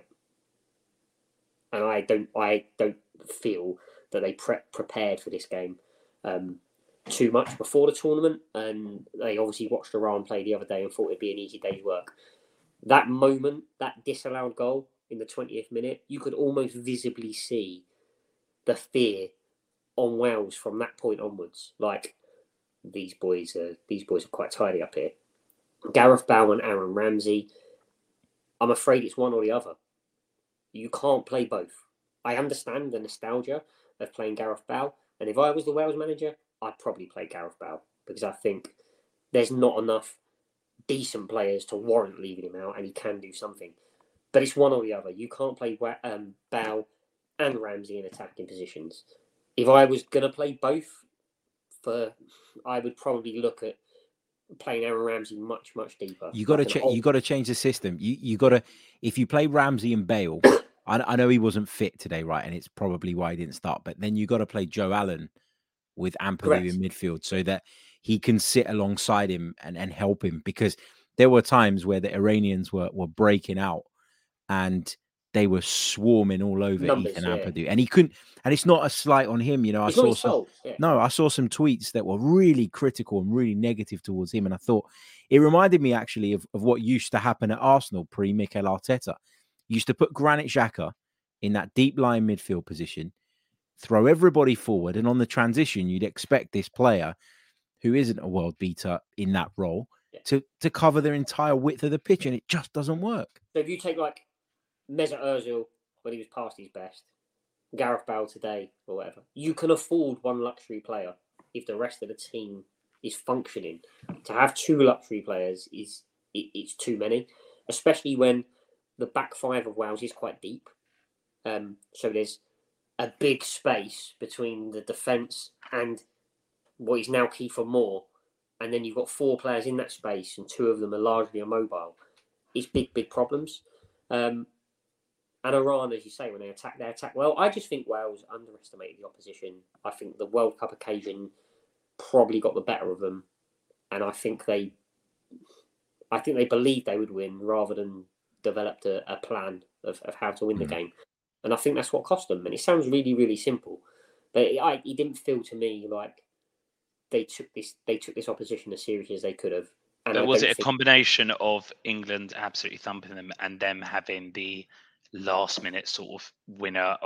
And I don't feel that they prepared for this game too much before the tournament. And they obviously watched Iran play the other day and thought it'd be an easy day's work. That moment, that disallowed goal in the 20th minute, you could almost visibly see the fear on Wales from that point onwards. Like, these boys are quite tidy up here. Gareth Bale and Aaron Ramsey, I'm afraid it's one or the other. You can't play both. I understand the nostalgia of playing Gareth Bale, and if I was the Wales manager, I'd probably play Gareth Bale because I think there's not enough decent players to warrant leaving him out, and he can do something. But it's one or the other. You can't play Bale and Ramsey in attacking positions. If I was going to play both, I would probably look at playing Aaron Ramsey much deeper. You got to change the system. You got to, if you play Ramsey and Bale, I know he wasn't fit today, right? And it's probably why he didn't start. But then you got to play Joe Allen with Ampadu in midfield so that he can sit alongside him and help him, because there were times where the Iranians were breaking out and they were swarming all over Ethan Ampadu, and he couldn't. And it's not a slight on him, I saw some tweets that were really critical and really negative towards him, and I thought it reminded me actually of what used to happen at Arsenal pre Mikel Arteta. You used to put Granit Xhaka in that deep line midfield position, throw everybody forward, and on the transition, you'd expect this player, who isn't a world beater in that role, to cover their entire width of the pitch, and it just doesn't work. So if you take like Mesut Ozil when he was past his best, Gareth Bale today or whatever. You can afford one luxury player if the rest of the team is functioning. To have two luxury players it's too many, especially when the back five of Wales is quite deep. So there's a big space between the defence and what is now Kiefer Moore, and then you've got four players in that space, and two of them are largely immobile. It's big problems. And Iran, as you say, when they attack well. I just think Wales underestimated the opposition. I think the World Cup occasion probably got the better of them, and I think they believed they would win rather than developed a plan of how to win the game. And I think that's what cost them. And it sounds really, really simple, but it didn't feel to me like they took this opposition as seriously as they could have. And was it a combination of England absolutely thumping them and them having the last minute sort of winner,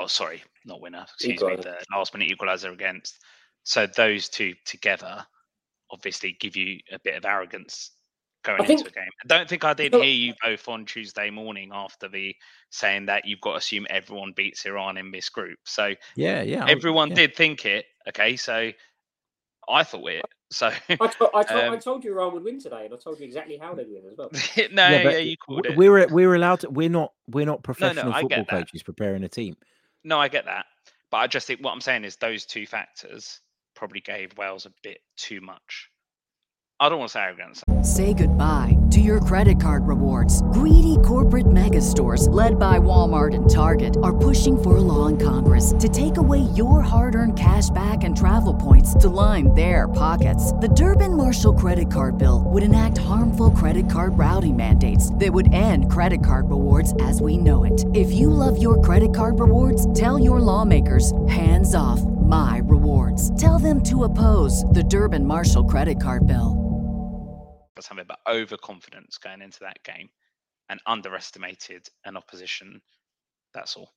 the last minute equaliser against? So those two together obviously give you a bit of arrogance going into a game. I don't think I did hear you both on Tuesday morning after the saying that you've got to assume everyone beats Iran in this group. So everyone did think it. Okay, so I thought it. So I told you Iran would win today, and I told you exactly how they'd win as well. You called it. We're allowed to. We're not professional football coaches preparing a team. No, I get that, but I just think what I'm saying is those two factors probably gave Wales a bit too much. I don't want to say arrogance. Say goodbye to your credit card rewards. Greedy corporate mega stores, led by Walmart and Target, are pushing for a law in Congress to take away your hard-earned cash back and travel points to line their pockets. The Durbin-Marshall credit card bill would enact harmful credit card routing mandates that would end credit card rewards as we know it. If you love your credit card rewards, tell your lawmakers, hands off my rewards. Tell them to oppose the Durbin-Marshall credit card bill. Something about overconfidence going into that game and underestimated an opposition. That's all.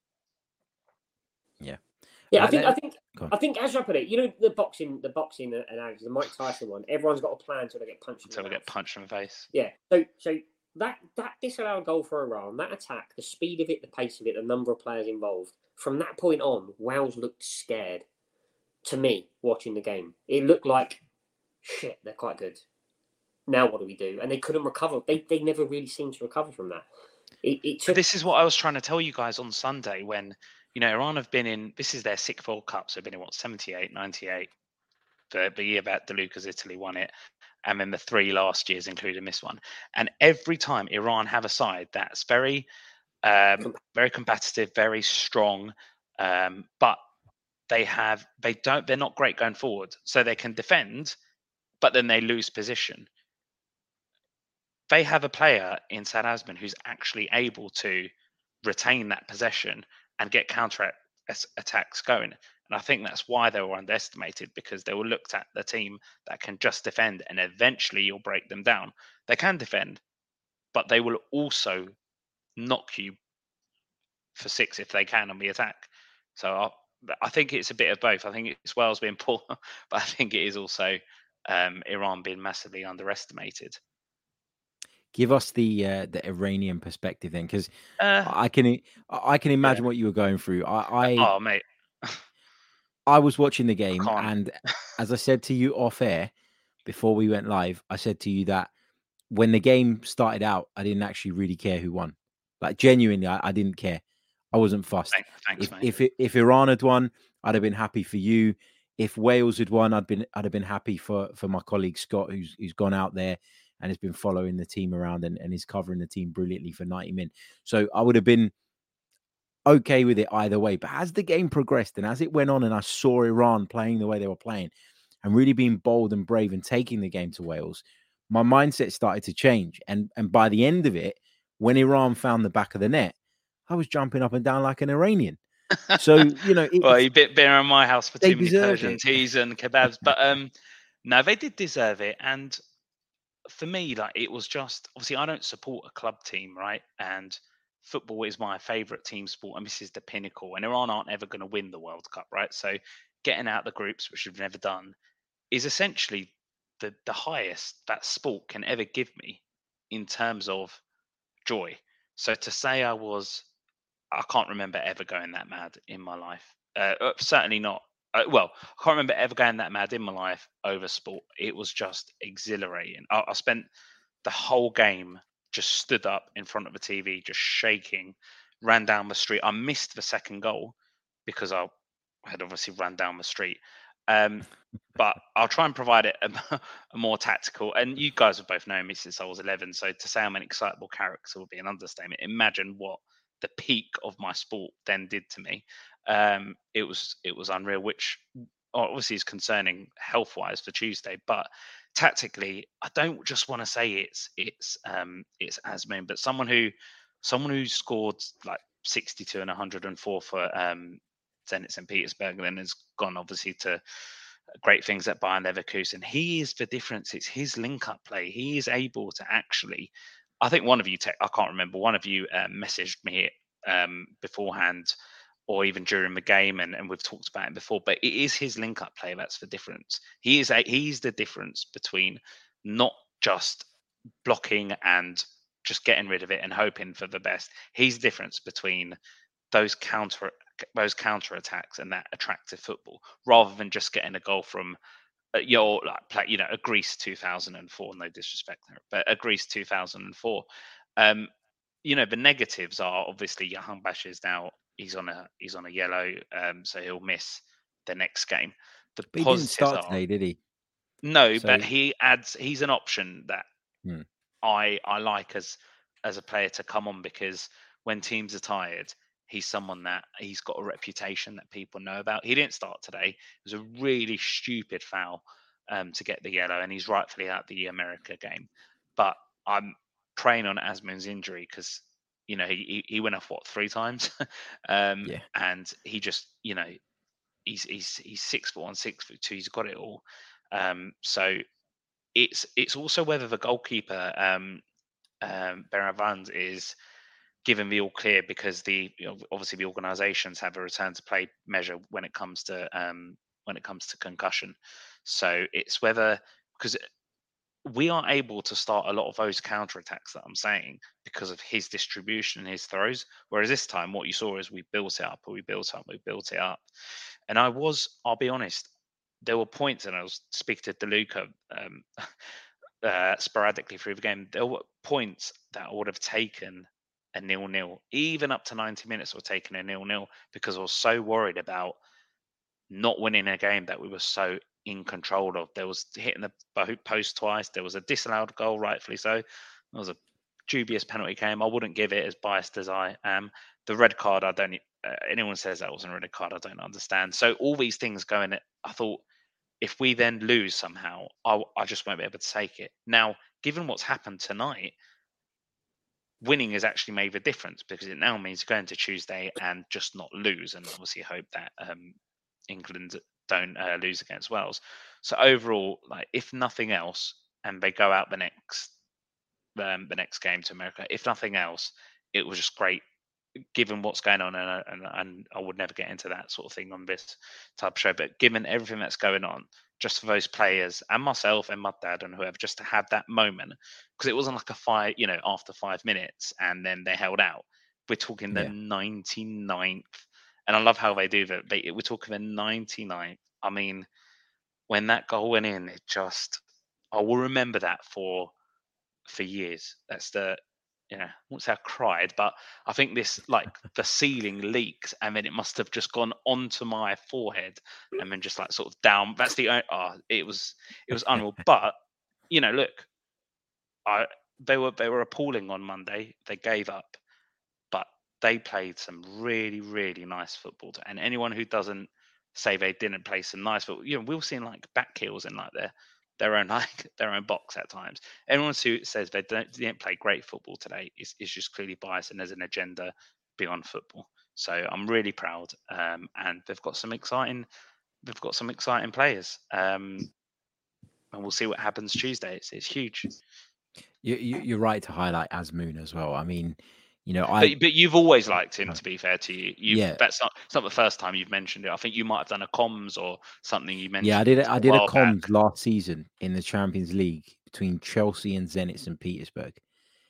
Yeah. I think as I put it, the boxing analogy, the Mike Tyson one. Everyone's got a plan until they get punched. Until they get punched in the face. Yeah. So that disallowed goal for Iran, that attack, the speed of it, the pace of it, the number of players involved. From that point on, Wales looked scared. To me, watching the game, it looked like shit. They're quite good. Now what do we do? And they couldn't recover. They never really seemed to recover from that. This is what I was trying to tell you guys on Sunday when, Iran have been in, this is their sixth World Cup. So they've been in 78, 98, the year that DeLuca's Italy won it. And then the 3 last years, including this one. And every time Iran have a side that's very, very competitive, very strong, but they're not great going forward. So they can defend, but then they lose position. They have a player in Saad Asman who's actually able to retain that possession and get counter attacks going. And I think that's why they were underestimated, because they were looked at the team that can just defend and eventually you'll break them down. They can defend, but they will also knock you for 6 if they can on the attack. So I think it's a bit of both. I think it's Wales being poor, but I think it is also Iran being massively underestimated. Give us the Iranian perspective then, because I can imagine what you were going through. Oh, mate. I was watching the game, and as I said to you off air before we went live, I said to you that when the game started out, I didn't actually really care who won. Like genuinely, I didn't care. I wasn't fussed. Thanks, if Iran had won, I'd have been happy for you. If Wales had won, I'd have been happy for my colleague Scott, who's gone out there and has been following the team around and is covering the team brilliantly for 90 minutes. So I would have been okay with it either way. But as the game progressed and as it went on and I saw Iran playing the way they were playing and really being bold and brave and taking the game to Wales, my mindset started to change. And by the end of it, when Iran found the back of the net, I was jumping up and down like an Iranian. So, well, you bit beer in my house for too many Persian teas and kebabs. But no, they did deserve it. And for me, like, it was just, obviously I don't support a club team, right? And football is my favorite team sport, and this is the pinnacle. And Iran aren't ever going to win the World Cup, right? So getting out the groups, which we've never done, is essentially the highest that sport can ever give me in terms of joy. So to say I can't remember ever going that mad in my life. Certainly not. Well, I can't remember ever going that mad in my life over sport. It was just exhilarating. I spent the whole game just stood up in front of the TV, just shaking, ran down the street. I missed the second goal because I had obviously run down the street. But I'll try and provide it a more tactical. And you guys have both known me since I was 11. So to say I'm an excitable character would be an understatement. Imagine what the peak of my sport then did to me. It was unreal, which obviously is concerning health wise for Tuesday. But tactically, I don't just want to say it's Azmoun, but someone who scored like 62 and 104 for Zenit St. Petersburg, and then has gone obviously to great things at Bayern Leverkusen. He is the difference. It's his link-up play. He is able to actually. I think one of you, I can't remember. One of you messaged me beforehand, or even during the game, and we've talked about it before. But it is his link-up play that's the difference. He's the difference between not just blocking and just getting rid of it and hoping for the best. He's the difference between those counter attacks and that attractive football, rather than just getting a goal from your a Greece 2004. No disrespect there, but a Greece 2004. The negatives are obviously Jahan Bash is now he's on a yellow, so he'll miss the next game. But he didn't start today, did he? No, so, but he's an option that I like as a player to come on, because when teams are tired, he's someone that he's got a reputation that people know about. He didn't start today. It was a really stupid foul to get the yellow, and he's rightfully out the America game. But I'm preying on Azmoun's injury because he went off 3 times, and he just he's 6'1", 6'2". He's got it all. So it's also whether the goalkeeper Beravand is given the all clear, because obviously the organisations have a return to play measure when it comes to concussion. So it's whether, because we are able to start a lot of those counter attacks that I'm saying because of his distribution and his throws. Whereas this time, what you saw is we built it up. And I'll be honest, there were points, and I was speaking to DeLuca sporadically through the game. There were points that I would have taken a 0-0, even up to 90 minutes, or taken a 0-0, because I was so worried about not winning a game that we were so in control of. There was hitting the post twice. There was a disallowed goal, rightfully so. There was a dubious penalty game. I wouldn't give it, as biased as I am. The red card, I don't. Anyone says that wasn't a red card, I don't understand. So all these things going, I thought, if we then lose somehow, I just won't be able to take it. Now, given what's happened tonight, winning has actually made the difference, because it now means going to Tuesday and just not lose, and obviously hope that England don't lose against Wales. So overall, like, if nothing else, and they go out the next game to America, if nothing else, it was just great, given what's going on, and I would never get into that sort of thing on this type of show, but given everything that's going on, just for those players and myself and my dad and whoever, just to have that moment, because it wasn't like a fight, after 5 minutes and then they held out. We're talking the 99th, and I love how they do that. We're talking the 99th. I mean, when that goal went in, I will remember that for years. That's I won't say I cried, but I think the ceiling leaks, and then it must have just gone onto my forehead and then just sort of down. That's it was unreal. But look, they were appalling on Monday. They gave up, but they played some really, really nice football. And anyone who doesn't say they didn't play some nice football, we'll see back heels in their own box at times. Anyone who says they didn't play great football today is just clearly biased, and there's an agenda beyond football. So I'm really proud, and they've got some exciting players, and we'll see what happens Tuesday. It's huge. You're right to highlight Azmoun as well. I mean, but you've always liked him. To be fair to you, it's not the first time you've mentioned it. I think you might have done a comms or something. You mentioned. Yeah, I did a comms last season in the Champions League between Chelsea and Zenit St. Petersburg,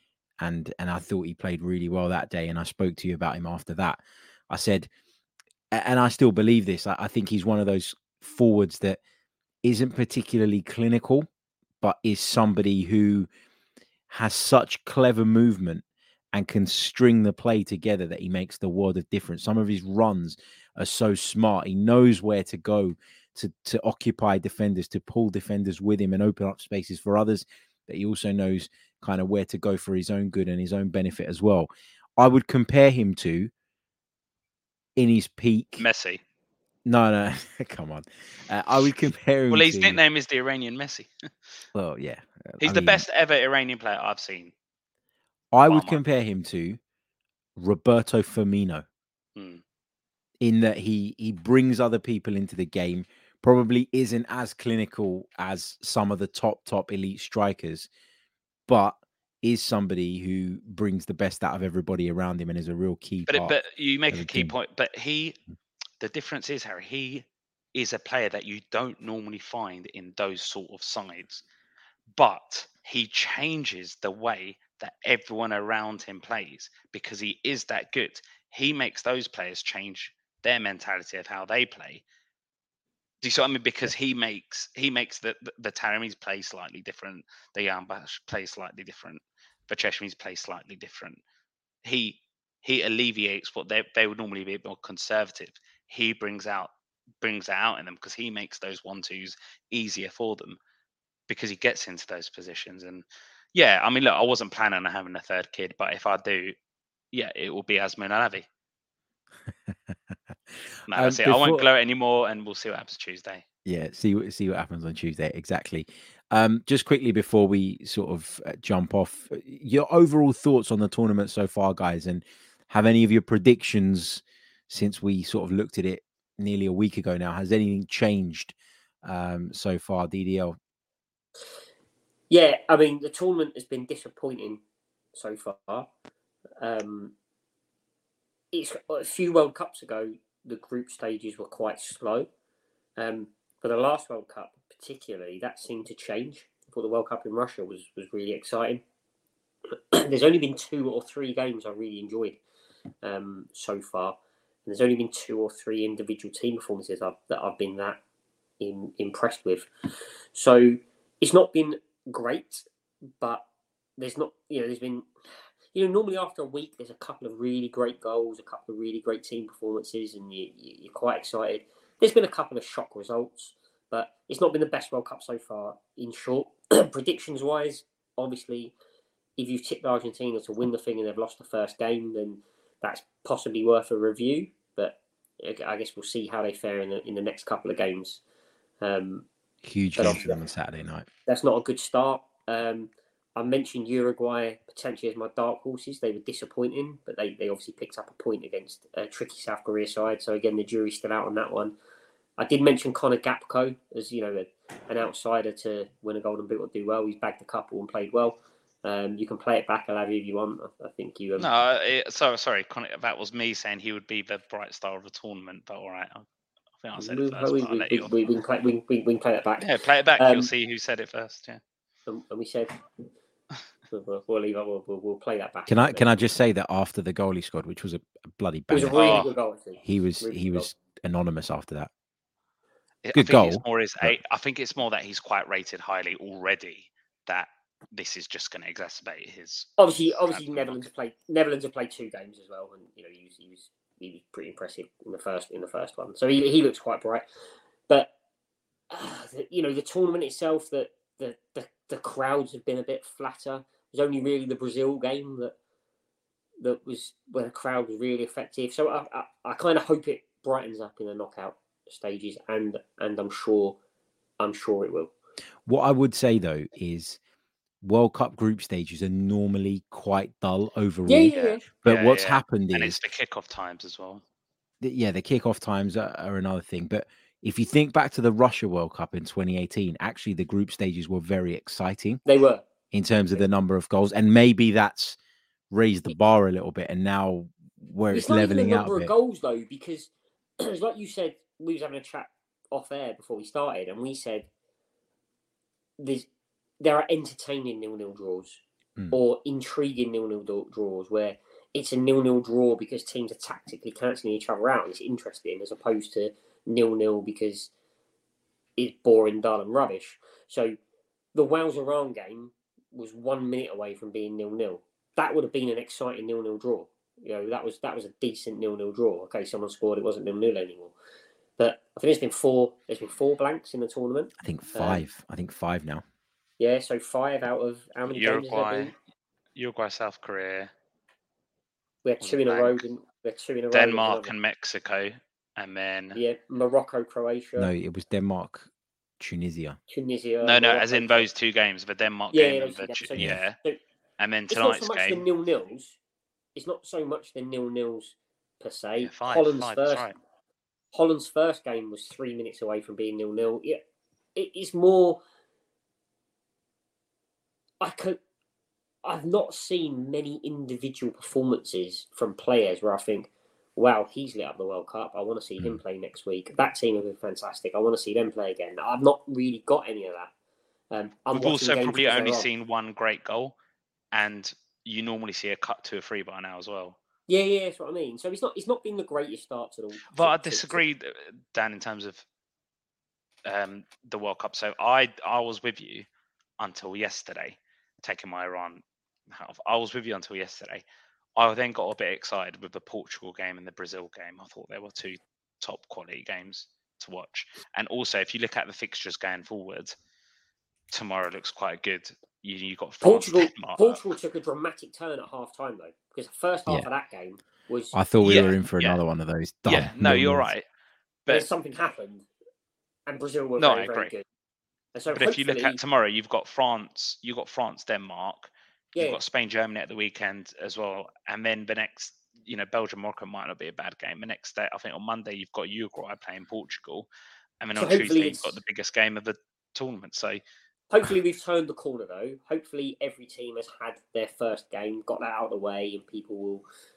and I thought he played really well that day. And I spoke to you about him after that. I said, and I still believe this. I think he's one of those forwards that isn't particularly clinical, but is somebody who has such clever movement and can string the play together that he makes the world of difference. Some of his runs are so smart. He knows where to go to occupy defenders, to pull defenders with him and open up spaces for others. But he also knows kind of where to go for his own good and his own benefit as well. I would compare him to, in his peak, Messi. No, come on. I would compare him Well, his to... nickname is the Iranian Messi. Well, yeah. He's the best ever Iranian player I've seen. I would compare him to Roberto Firmino in that he brings other people into the game, probably isn't as clinical as some of the top elite strikers, but is somebody who brings the best out of everybody around him and is a real key part. But you make a key point. But the difference is, Harry, he is a player that you don't normally find in those sort of sides, but he changes the way that everyone around him plays because he is that good. He makes those players change their mentality of how they play. Do you see what I mean? Because he makes the Taramis play slightly different, the Yambash play slightly different, the Cheshme's play slightly different. He alleviates what they would normally be a bit more conservative. He brings that out in them because he makes those 1-2s easier for them because he gets into those positions. And yeah, I mean, look, I wasn't planning on having a third kid, but if I do, yeah, it will be Asmoon Alavi. No, that's it. I won't gloat anymore, and we'll see what happens Tuesday. Yeah, see what happens on Tuesday. Exactly. Just quickly before we sort of jump off, your overall thoughts on the tournament so far, guys, and have any of your predictions since we sort of looked at it nearly a week ago now? Has anything changed so far, DDL? Yeah, I mean, the tournament has been disappointing so far. It's a few World Cups ago, the group stages were quite slow. For the last World Cup, particularly, that seemed to change. I thought the World Cup in Russia was really exciting. There's only been 2 or 3 games I really enjoyed so far. And there's only been 2 or 3 individual team performances that I've been that impressed with. So it's not been great, but there's been, normally after a week, there's a couple of really great goals, a couple of really great team performances, and you're quite excited. There's been a couple of shock results, but it's not been the best World Cup so far, in short. Predictions-wise, obviously, if you've tipped Argentina to win the thing and they've lost the first game, then that's possibly worth a review. But I guess we'll see how they fare in the next couple of games. Huge game for them on Saturday night. That's not a good start. I mentioned Uruguay potentially as my dark horses. They were disappointing, but they obviously picked up a point against a tricky South Korea side. So again, the jury's still out on that one. I did mention Connor Gakpo as an outsider to win a Golden Boot or do well. He's bagged a couple and played well. You can play it back, Alavi, if you want. I think you. Sorry, Connor. That was me saying he would be the bright star of the tournament. But all right, I think I said it first. We can play it back. Yeah, play it back. You'll see who said it first. Yeah. And we said. We'll leave it. We'll play that back. Can I just say that after the goal he scored, which was a bloody bang, it was a really good goal. He was anonymous after that. Good goal. I think it's more that he's quite rated highly already. That this is just going to exacerbate his. Obviously, Netherlands have played 2 games as well, and he was pretty impressive in the first one. So he looks quite bright, but the tournament itself, the crowds have been a bit flatter. There's only really the Brazil game that was where the crowd was really effective. So I kind of hope it brightens up in the knockout stages, and I'm sure it will. What I would say though is World Cup group stages are normally quite dull overall. Yeah. But what's happened is, and it's the kickoff times as well. The kickoff times are another thing. But if you think back to the Russia World Cup in 2018, actually the group stages were very exciting. They were. In terms of the number of goals, and maybe that's raised the bar a little bit. And now where it's leveling out a bit. Number of goals though, because like you said, we was having a chat off air before we started, and we said there are entertaining 0-0 draws or intriguing 0-0 draws where it's a 0-0 draw because teams are tactically cancelling each other out. It's interesting as opposed to 0-0 because it's boring, dull, and rubbish. So the Wales-Iran game was 1 minute away from being 0-0. That would have been an exciting 0-0 draw. That was a decent 0-0 draw. Okay, someone scored, it wasn't 0-0 anymore. But I think there's been four blanks in the tournament. I think five. I think five now. Yeah, so 5 out of how many games has there been? Uruguay, South Korea. We had 2 in a row. We had 2 in a row. Denmark and Mexico, and then Morocco, Croatia. No, it was Denmark, Tunisia. No, Morocco, as in those 2 games, the Denmark game and So and then it's tonight's not so much game. the 0-0s. It's not so much the 0-0s per se. Yeah, five, Holland's first game was 3 minutes away from being 0-0. Yeah, it's more. I've not seen many individual performances from players where I think, wow, he's lit up the World Cup. I want to see him play next week. That team have been fantastic. I want to see them play again. I've not really got any of that. I've also probably only seen one great goal, and you normally see a cut to a free by now as well. Yeah, that's what I mean. So it's not been the greatest start to the. But I disagree, Dan, in terms of the World Cup. So I was with you until yesterday, taking my Iran hat off. I was with you until yesterday. I then got a bit excited with the Portugal game and the Brazil game. I thought they were 2 top quality games to watch. And also, if you look at the fixtures going forward, tomorrow looks quite good. You got France, Portugal took a dramatic turn at half time though, because the first half of that game was. I thought we were in for another one of those. You're right. But something happened, and Brazil were very, very good. And so but if you look at tomorrow, you've got France, Denmark, you've got Spain, Germany at the weekend as well, and then the next, Belgium, Morocco might not be a bad game. The next day, I think on Monday, you've got Uruguay playing Portugal, and then on Tuesday you've got the biggest game of the tournament. So. Hopefully we've turned the corner though. Hopefully every team has had their first game, got that out of the way, and people will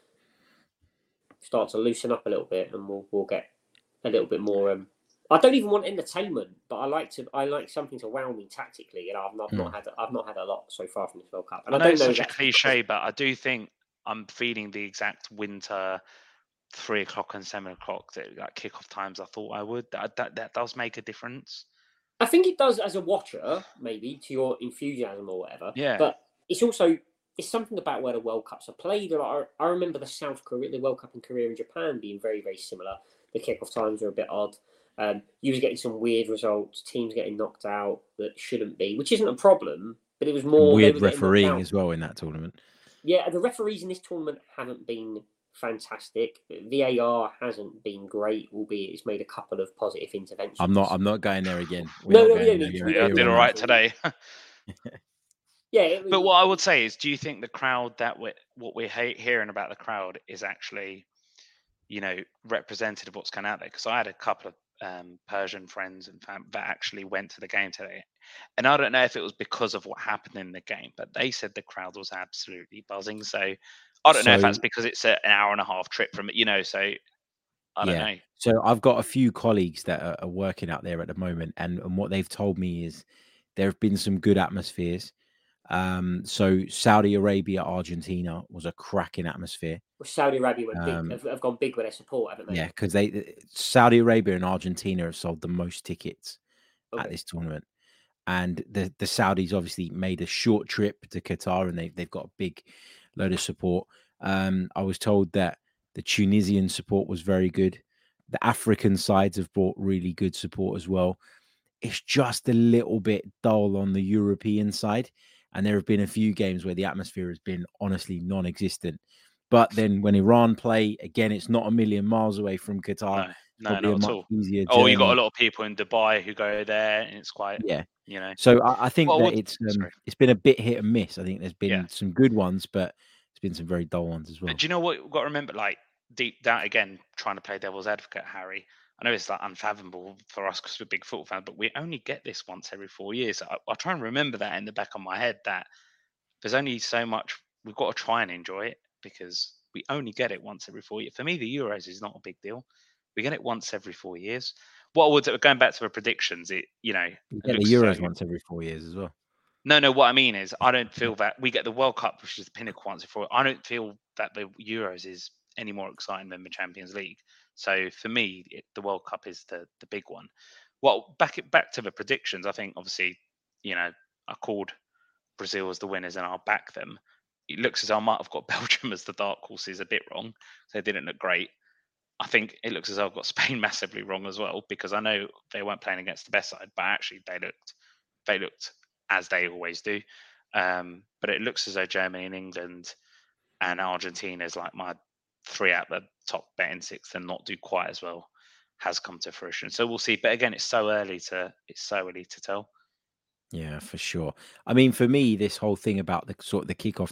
start to loosen up a little bit, and we'll get a little bit more. I don't even want entertainment, but I like something to wow me tactically, and I've not had a lot so far from this World Cup. And I know it's such a cliche, but I do think I'm feeling the exact winter 3 o'clock and 7 o'clock that kickoff times I thought I would. That does make a difference. I think it does as a watcher, maybe, to your enthusiasm or whatever. Yeah. But it's something about where the World Cups are played. I remember the World Cup in Korea and Japan being very, very similar. The kickoff times are a bit odd. You was getting some weird results, teams getting knocked out that shouldn't be, which isn't a problem, but it was more... Weird refereeing as well in that tournament. Yeah, the referees in this tournament haven't been fantastic. VAR hasn't been great, albeit it's made a couple of positive interventions. I'm not going there again. We did all right today. Yeah, but what I would say is, do you think the crowd what we're hearing about the crowd is actually, representative of what's going out there? Because I had a couple of Persian friends and family that actually went to the game today, and I don't know if it was because of what happened in the game, but they said the crowd was absolutely buzzing. So I don't know if that's because it's an hour and a half trip from it, so I don't know. So I've got a few colleagues that are working out there at the moment, and what they've told me is there have been some good atmospheres. So Saudi Arabia, Argentina was a cracking atmosphere. Well, Saudi Arabia went big. Have gone big with their support, haven't they? Yeah, because Saudi Arabia and Argentina have sold the most tickets at this tournament. And the Saudis obviously made a short trip to Qatar, and they've got a big load of support. I was told that the Tunisian support was very good. The African sides have brought really good support as well. It's just a little bit dull on the European side. And there have been a few games where the atmosphere has been honestly non-existent. But then when Iran play, again, it's not a million miles away from Qatar. No, not at all. Easier journey. You got a lot of people in Dubai who go there, and it's quite, So I think it's been a bit hit and miss. I think there's been some good ones, but there's been some very dull ones as well. But do you know what we've got to remember? Like, deep down, again, trying to play devil's advocate, Harry, I know it's like unfathomable for us because we're big football fans, but we only get this once every 4 years. I try and remember that in the back of my head, that there's only so much we've got to try and enjoy it because we only get it once every 4 years. For me, the Euros is not a big deal. We get it once every 4 years. What would going back to the predictions? The Euros once every 4 years as well. No. What I mean is, I don't feel that we get the World Cup, which is the pinnacle once before. I don't feel that the Euros is any more exciting than the Champions League. So for me, the World Cup is the big one. Well, back to the predictions. I think obviously, I called Brazil as the winners, and I'll back them. It looks as though I might have got Belgium as the dark horses a bit wrong. So they didn't look great. I think it looks as though I've got Spain massively wrong as well, because I know they weren't playing against the best side, but actually they looked as they always do. But it looks as though Germany and England and Argentina is like my 3 out the top betting 6 and not do quite as well has come to fruition. So we'll see. But again, it's so early to tell. Yeah, for sure. I mean, for me, this whole thing about the kickoff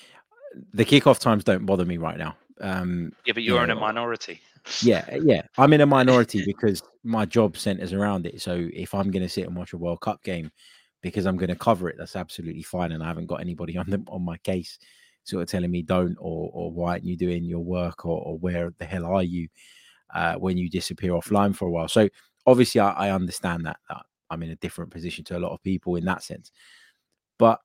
times don't bother me right now. Yeah, but you're in a minority. Yeah, I'm in a minority because my job centers around it. So if I'm going to sit and watch a World Cup game because I'm going to cover it, that's absolutely fine, and I haven't got anybody on my case sort of telling me don't, or why aren't you doing your work, or where the hell are you when you disappear offline for a while. So obviously I understand that I'm in a different position to a lot of people in that sense. But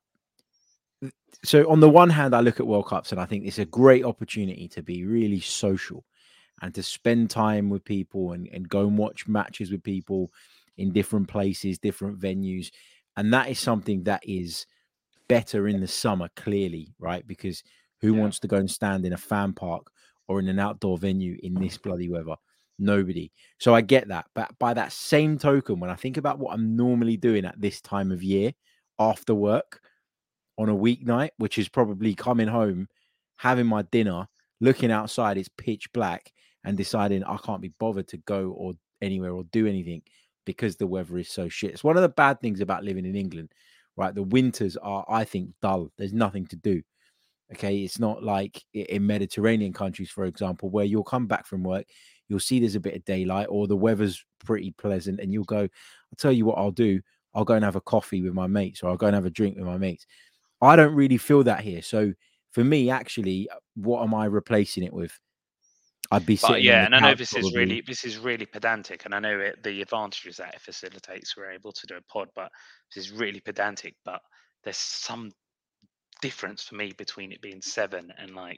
so on the one hand, I look at World Cups and I think it's a great opportunity to be really social and to spend time with people and go and watch matches with people in different places, different venues. And that is something that is better in the summer, clearly, right? Because who wants to go and stand in a fan park or in an outdoor venue in this bloody weather? Nobody. So I get that. But by that same token, when I think about what I'm normally doing at this time of year after work on a weeknight, which is probably coming home, having my dinner, looking outside, it's pitch black, and deciding I can't be bothered to go or anywhere or do anything because the weather is so shit. It's one of the bad things about living in England, right? The winters are, I think, dull. There's nothing to do. Okay, it's not like in Mediterranean countries, for example, where you'll come back from work, you'll see there's a bit of daylight or the weather's pretty pleasant, and you'll go, I'll tell you what I'll do. I'll go and have a coffee with my mates, or I'll go and have a drink with my mates. I don't really feel that here. So for me, actually, what am I replacing it with? I'd be sitting. Yeah, and I know this is really pedantic, and I know the advantages that it facilitates. We're able to do a pod, but this is really pedantic. But there's some difference for me between it being 7 and like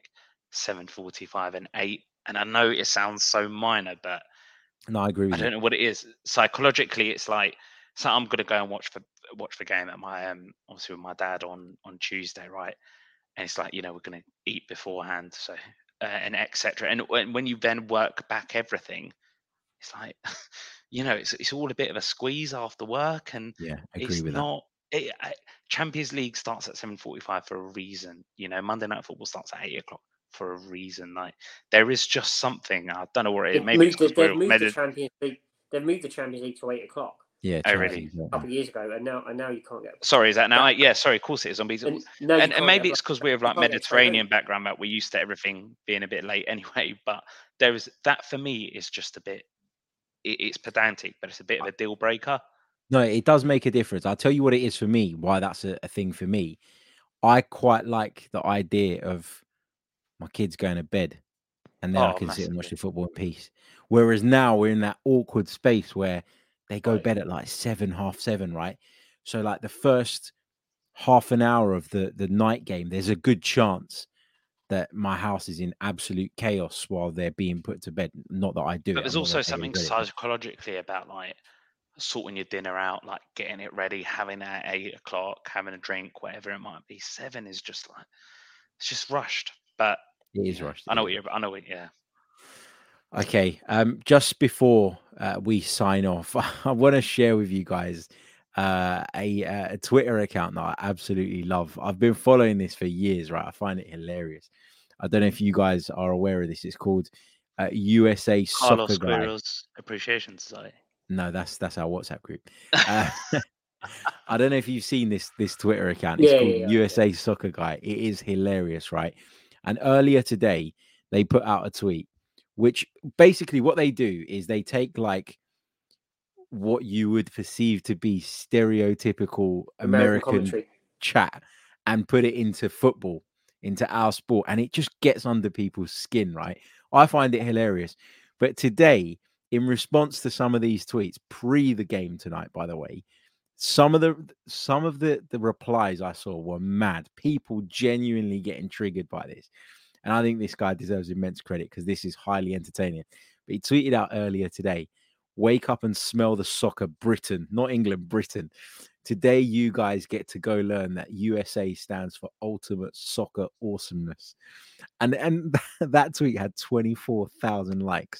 7:45 and 8. And I know it sounds so minor, but no, I agree with you. I don't know what it is. Psychologically, it's like, so I'm gonna go and watch the game at my obviously with my dad on Tuesday, right? And it's like, we're gonna eat beforehand, so and etc. And when you then work back everything, it's like, it's all a bit of a squeeze after work, and yeah, I agree it's with not. Champions League starts at 7:45 for a reason. Monday Night Football starts at 8 o'clock for a reason. Like, there is just something. I don't know what it is. Maybe they've moved the Champions League. They've moved the Champions League to 8 o'clock. Yeah, really? A couple of years ago, and now you can't get. Sorry, is that now? Yeah, sorry. Of course it is on BT. And maybe it's because we're like Mediterranean background, that we're used to everything being a bit late anyway. But there is that for me is just a bit. It's pedantic, but it's a bit of a deal breaker. No, it does make a difference. I'll tell you what it is for me. Why that's a thing for me. I quite like the idea of my kids going to bed, and then I can sit and watch the football in peace. Whereas now we're in that awkward space where they go bed at like 7, half 7, right? So like the first half an hour of the night game, there's a good chance that my house is in absolute chaos while they're being put to bed. Not that I do. But there's also something psychologically about like sorting your dinner out, like getting it ready, having it at 8 o'clock, having a drink, whatever it might be. 7 is just like, it's just rushed. But it is rushed. I know what. Yeah. Okay. Just before we sign off, I want to share with you guys a Twitter account that I absolutely love. I've been following this for years, right? I find it hilarious. I don't know if you guys are aware of this. It's called USA Carlos Soccer Guy. Queiroz Appreciation Society. No, that's our WhatsApp group. I don't know if you've seen this Twitter account. It's called USA Soccer Guy. It is hilarious, right? And earlier today, they put out a tweet, which basically what they do is they take like what you would perceive to be stereotypical American chat and put it into football, into our sport. And it just gets under people's skin, right? I find it hilarious. But today, in response to some of these tweets, pre the game tonight, by the way, some of the replies I saw were mad. People genuinely getting triggered by this. And I think this guy deserves immense credit because this is highly entertaining. But he tweeted out earlier today, wake up and smell the soccer, Britain, not England, Britain. Today, you guys get to go learn that USA stands for ultimate soccer awesomeness. And that tweet had 24,000 likes,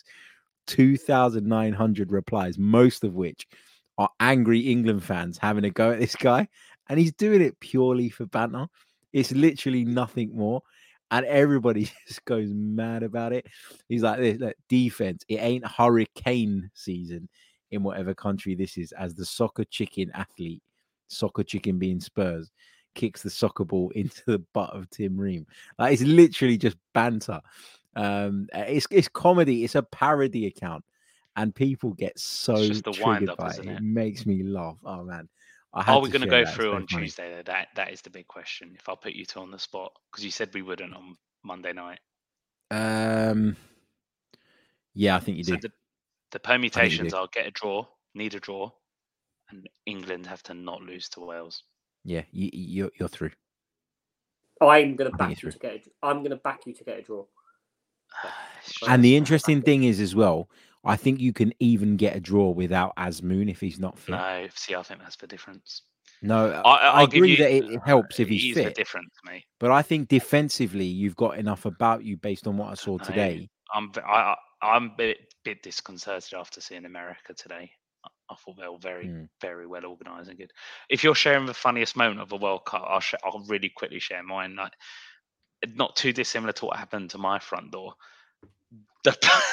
2,900 replies, most of which are angry England fans having a go at this guy. And he's doing it purely for banter. It's literally nothing more. And everybody just goes mad about it. He's like, this look, defense, it ain't hurricane season in whatever country this is, as the soccer chicken athlete, soccer chicken being Spurs, kicks the soccer ball into the butt of Tim Ream. Like, it's literally just banter. It's comedy. It's a parody account. And people get so It's just a wind triggered up, by isn't it. it? It makes me laugh. Oh, man. Are we going to go that. through It's on so funny. Tuesday? That is the big question. If I put you two on the spot, because you said we wouldn't on Monday night. Yeah, I think you do. So the permutations are get a draw, need a draw, and England have to not lose to Wales. Yeah, you're through. I'm going to I think back it's you to get. I'm going to back you to get a draw. And the interesting thing is as well, I think you can even get a draw without Azmoun if he's not fit. No, see, I think that's the difference. No, I'll I give agree you- that it helps if he's He's the fit. difference, mate. But I think defensively, you've got enough about you based on what I saw No, today. I'm a bit disconcerted after seeing America today. I thought they were very well organised and good. If you're sharing the funniest moment of a World Cup, I'll really quickly share mine. Like, not too dissimilar to what happened to my front door. The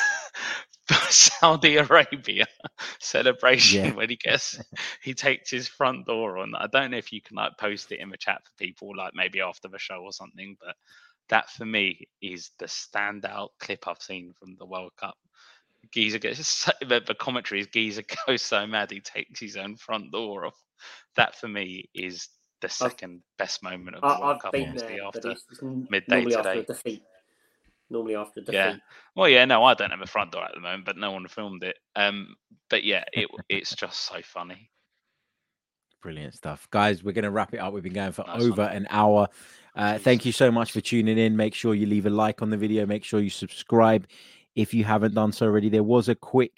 Saudi Arabia celebration when he takes his front door on. I don't know if you can like post it in the chat for people, like maybe after the show or something, but that for me is the standout clip I've seen from the World Cup. Geezer gets the commentary is Geezer goes so mad he takes his own front door off. That for me is the second best moment of the World Cup. Been Obviously there, after it's midday normally today. After a defeat. Normally after defeat. Yeah. Well, yeah, no, I don't have a front door at the moment, but no one filmed it. But yeah, it's just so funny. Brilliant stuff. Guys, we're going to wrap it up. We've been going for Nice over one. an hour. Thank you so much for tuning in. Make sure you leave a like on the video. Make sure you subscribe if you haven't done so already. There was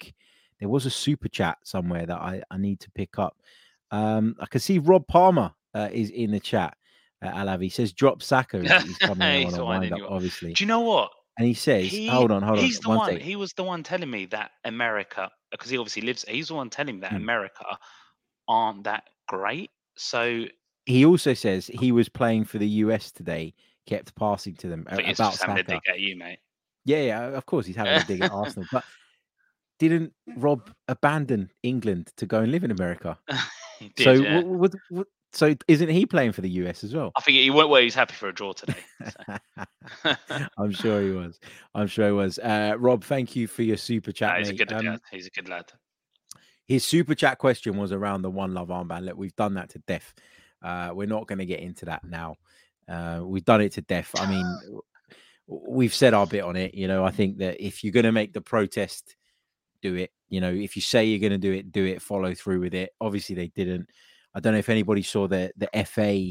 a super chat somewhere that I need to pick up. I can see Rob Palmer is in the chat. Alavi says, drop Saka. He's coming on a wind up, obviously. Do you know what? And he says, hold on. He's the one. Second. He was the one telling me that America, because he obviously lives. He's the one telling me that America aren't that great. So he also says he was playing for the US today, kept passing to them about Saka. Having a dig at you, mate. Yeah, of course he's having a dig at Arsenal, but didn't Rob abandon England to go and live in America? He did, yeah. So isn't he playing for the US as well? I think he went where he's happy for a draw today. So. I'm sure he was. Rob, thank you for your super chat. He's a good lad. He's a good lad. His super chat question was around the One Love armband. Look, we've done that to death. We're not going to get into that now. We've done it to death. I mean, we've said our bit on it. You know, I think that if you're going to make the protest, do it. You know, if you say you're going to do it, follow through with it. Obviously, they didn't. I don't know if anybody saw the FA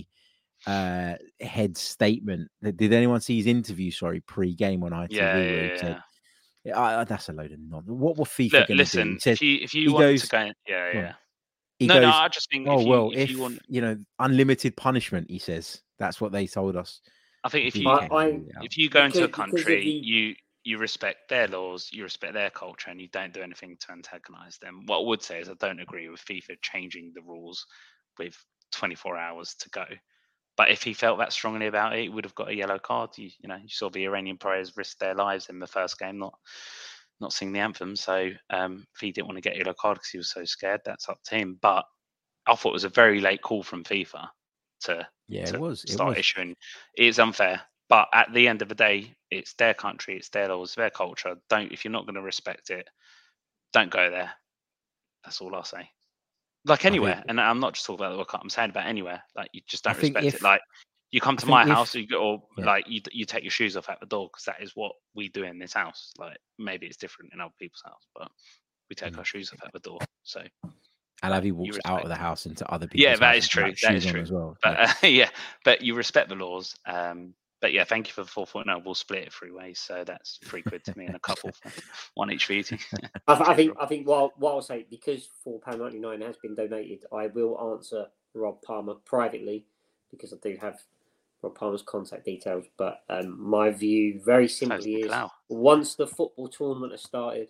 head statement. Did anyone see his interview? Sorry, pre-game on ITV. Where he said, that's a load of nonsense. What were FIFA going to do? Listen, if you want to go, He goes, I just think. If you want, unlimited punishment. He says that's what they told us. I think if you go into a country, you respect their laws, you respect their culture, and you don't do anything to antagonize them. What I would say is I don't agree with FIFA changing the rules with 24 hours to go. But if he felt that strongly about it, he would have got a yellow card. You saw the Iranian players risk their lives in the first game, not sing the anthem. So if he didn't want to get a yellow card because he was so scared, that's up to him. But I thought it was a very late call from FIFA to start issuing. It's unfair. But at the end of the day, it's their country, it's their laws, their culture. If you're not going to respect it, don't go there. That's all I'll say. Like anywhere, and I'm not just talking about the World Cup. I'm saying about anywhere. Like you just don't respect it. Like you come to my house, you take your shoes off at the door because that is what we do in this house. Like maybe it's different in other people's house, but we take our shoes off at the door. So Alavi you walks respect out of the them. house into other people's Yeah, that houses is true. without That shoes is on true. as well. But but you respect the laws. But yeah, thank you for the 4.0. We'll split it 3 ways, so that's £3 to me and a couple, one each for you. I think what I'll say, because £4.99 has been donated, I will answer Rob Palmer privately, because I do have Rob Palmer's contact details. But my view, very simply, is once the football tournament has started.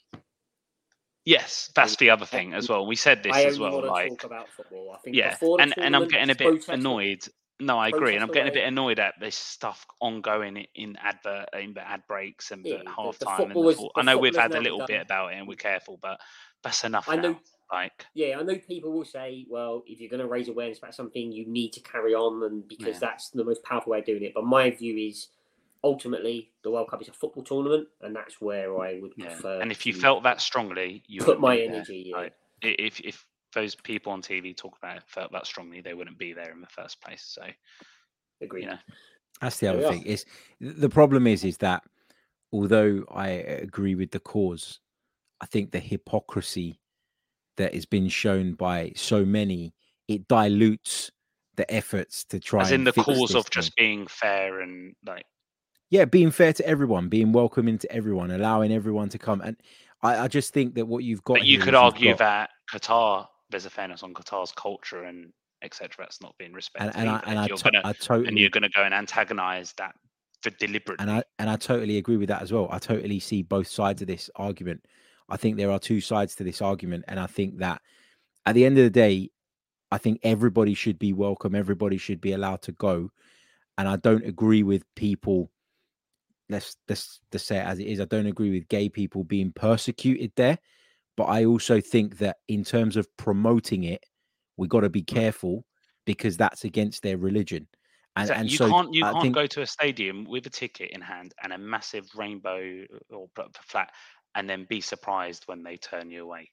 Yes, that's the other thing as well. We said this as well. I only want to talk about football. I think yeah, before the and I'm getting a bit annoyed. No, I agree, and I'm getting a bit annoyed at this stuff ongoing in the ad breaks and the halftime. I know we've had a little bit about it, and we're careful, but that's enough. I know. I know people will say, well, if you're going to raise awareness about something, you need to carry on, and because that's the most powerful way of doing it. But my view is, ultimately, the World Cup is a football tournament, and that's where I would prefer. And if you felt that strongly, you put my energy. If those people on TV talk about it, felt that strongly, they wouldn't be there in the first place. So, agreed. That's the other thing. Is the problem is that although I agree with the cause, I think the hypocrisy that has been shown by so many, it dilutes the efforts to try. As in the cause of just being fair and being fair to everyone, being welcoming to everyone, allowing everyone to come. And I just think that what you've got. But you could argue that Qatar, there's a fairness on Qatar's culture and etc. That's not being respected. And you're going to go and antagonize that for deliberately. And I totally agree with that as well. I totally see both sides of this argument. I think there are two sides to this argument, and I think that at the end of the day, I think everybody should be welcome. Everybody should be allowed to go. And I don't agree with people. Let's say it as it is. I don't agree with gay people being persecuted there, but I also think that in terms of promoting it, we got to be careful because that's against their religion. And, exactly. You can't go to a stadium with a ticket in hand and a massive rainbow or flag, and then be surprised when they turn you away.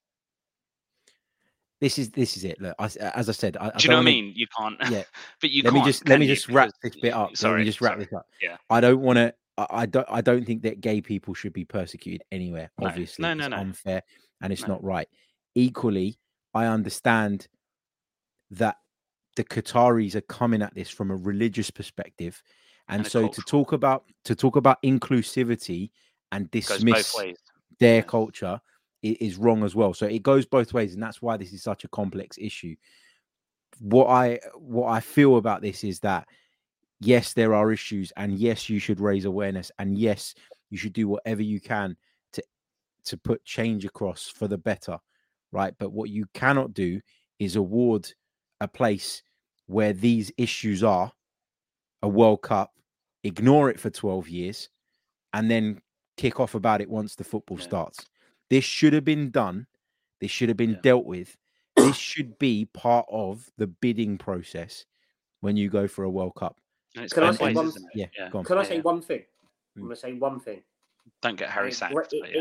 This is it. Look, as I said, do you know what I mean? You can't. Yeah, but you let can't. Let me just wrap this bit up. Sorry, let me just wrap this up. Yeah. I don't want to. I don't think that gay people should be persecuted anywhere. No. Obviously, no. It's unfair and it's not right. Equally, I understand that the Qataris are coming at this from a religious perspective, and so to talk about inclusivity and dismiss their culture is wrong as well. So it goes both ways, and that's why this is such a complex issue. What I feel about this is that yes, there are issues, and yes, you should raise awareness, and yes, you should do whatever you can to put change across for the better, right? But what you cannot do is award a place where these issues are a World Cup, ignore it for 12 years, and then kick off about it once the football starts. This should have been done. This should have been dealt with. This should be part of the bidding process when you go for a World Cup. Can I say one thing? Can I say one thing? I'm going to say one thing. Don't get Harry sacked.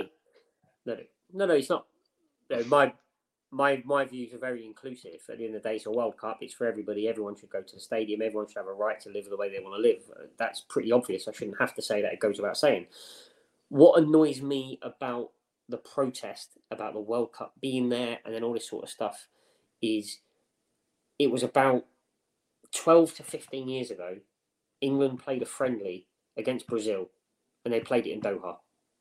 No, it's not. No, my views are very inclusive. At the end of the day, it's a World Cup. It's for everybody. Everyone should go to the stadium. Everyone should have a right to live the way they want to live. That's pretty obvious. I shouldn't have to say that. It goes without saying. What annoys me about the protest about the World Cup being there and then all this sort of stuff is it was about 12 to 15 years ago. England played a friendly against Brazil, and they played it in Doha.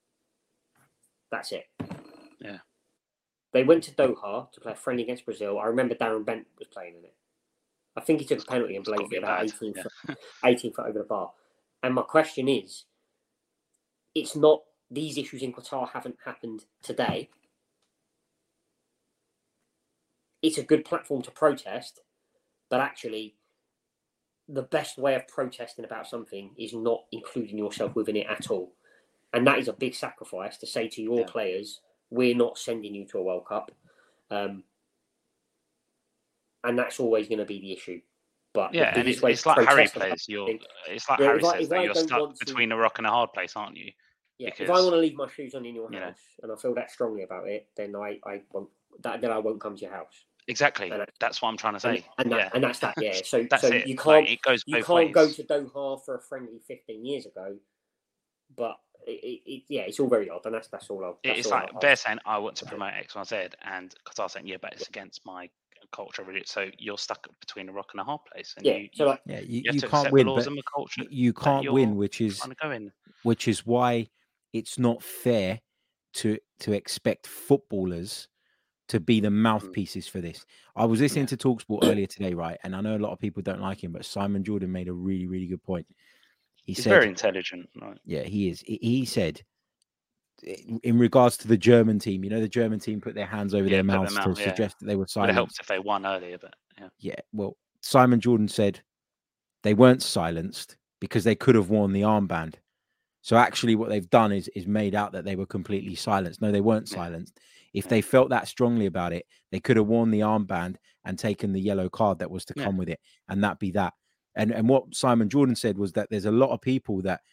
That's it. Yeah. They went to Doha to play a friendly against Brazil. I remember Darren Bent was playing in it. I think he took a penalty and blazed it about 18 foot over the bar. And my question is, it's not, these issues in Qatar haven't happened today. It's a good platform to protest, but actually, the best way of protesting about something is not including yourself within it at all. And that is a big sacrifice to say to your players, we're not sending you to a World Cup. And that's always going to be the issue. But and it's like Harry plays. It's like Harry says that you're stuck between a rock and a hard place, aren't you? Yeah, because if I want to leave my shoes on in your house and I feel that strongly about it, then I won't come to your house. Exactly. That's what I'm trying to say. And that's that. Yeah. So that's so it. you can't it goes both you can't ways. go to Doha for a friendly 15 years ago, but it's all very odd, and that's all. It's like they're saying, I want to promote X, Y, Z, and Qatar saying, yeah, but it's against my culture, really. So you're stuck between a rock and a hard place, and you you have to can't accept win, the laws but and the culture. you can't win, which trying to go in. is why it's not fair to expect footballers to be the mouthpieces for this. I was listening to Talksport earlier today, right? And I know a lot of people don't like him, but Simon Jordan made a really, really good point. He's very intelligent, right? Yeah, he is. He said, in regards to the German team, the German team put their hands over their mouths to suggest that they were silenced. Would have helped if they won earlier, but yeah. Well, Simon Jordan said they weren't silenced because they could have worn the armband. So actually what they've done is made out that they were completely silenced. No, they weren't silenced. If they felt that strongly about it, they could have worn the armband and taken the yellow card that was to come with it, and that be that. And what Simon Jordan said was that there are a lot of people that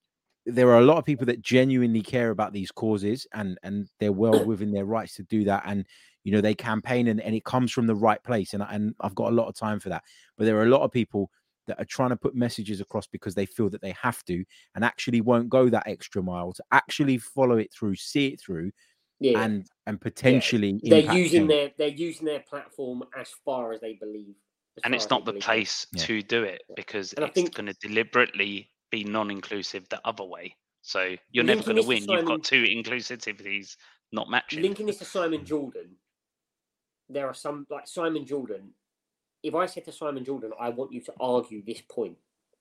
genuinely care about these causes, and they're well within their rights to do that. And, they campaign and it comes from the right place. And I've got a lot of time for that. But there are a lot of people that are trying to put messages across because they feel that they have to, and actually won't go that extra mile to actually follow it through, see it through, and potentially they're using their platform as far as they believe. And it's not the place to do it, because it's going to deliberately be non-inclusive the other way. So you're never going to win. You've got two inclusivities not matching. Linking this to Simon Jordan, there are some, like Simon Jordan. If I said to Simon Jordan, I want you to argue this point,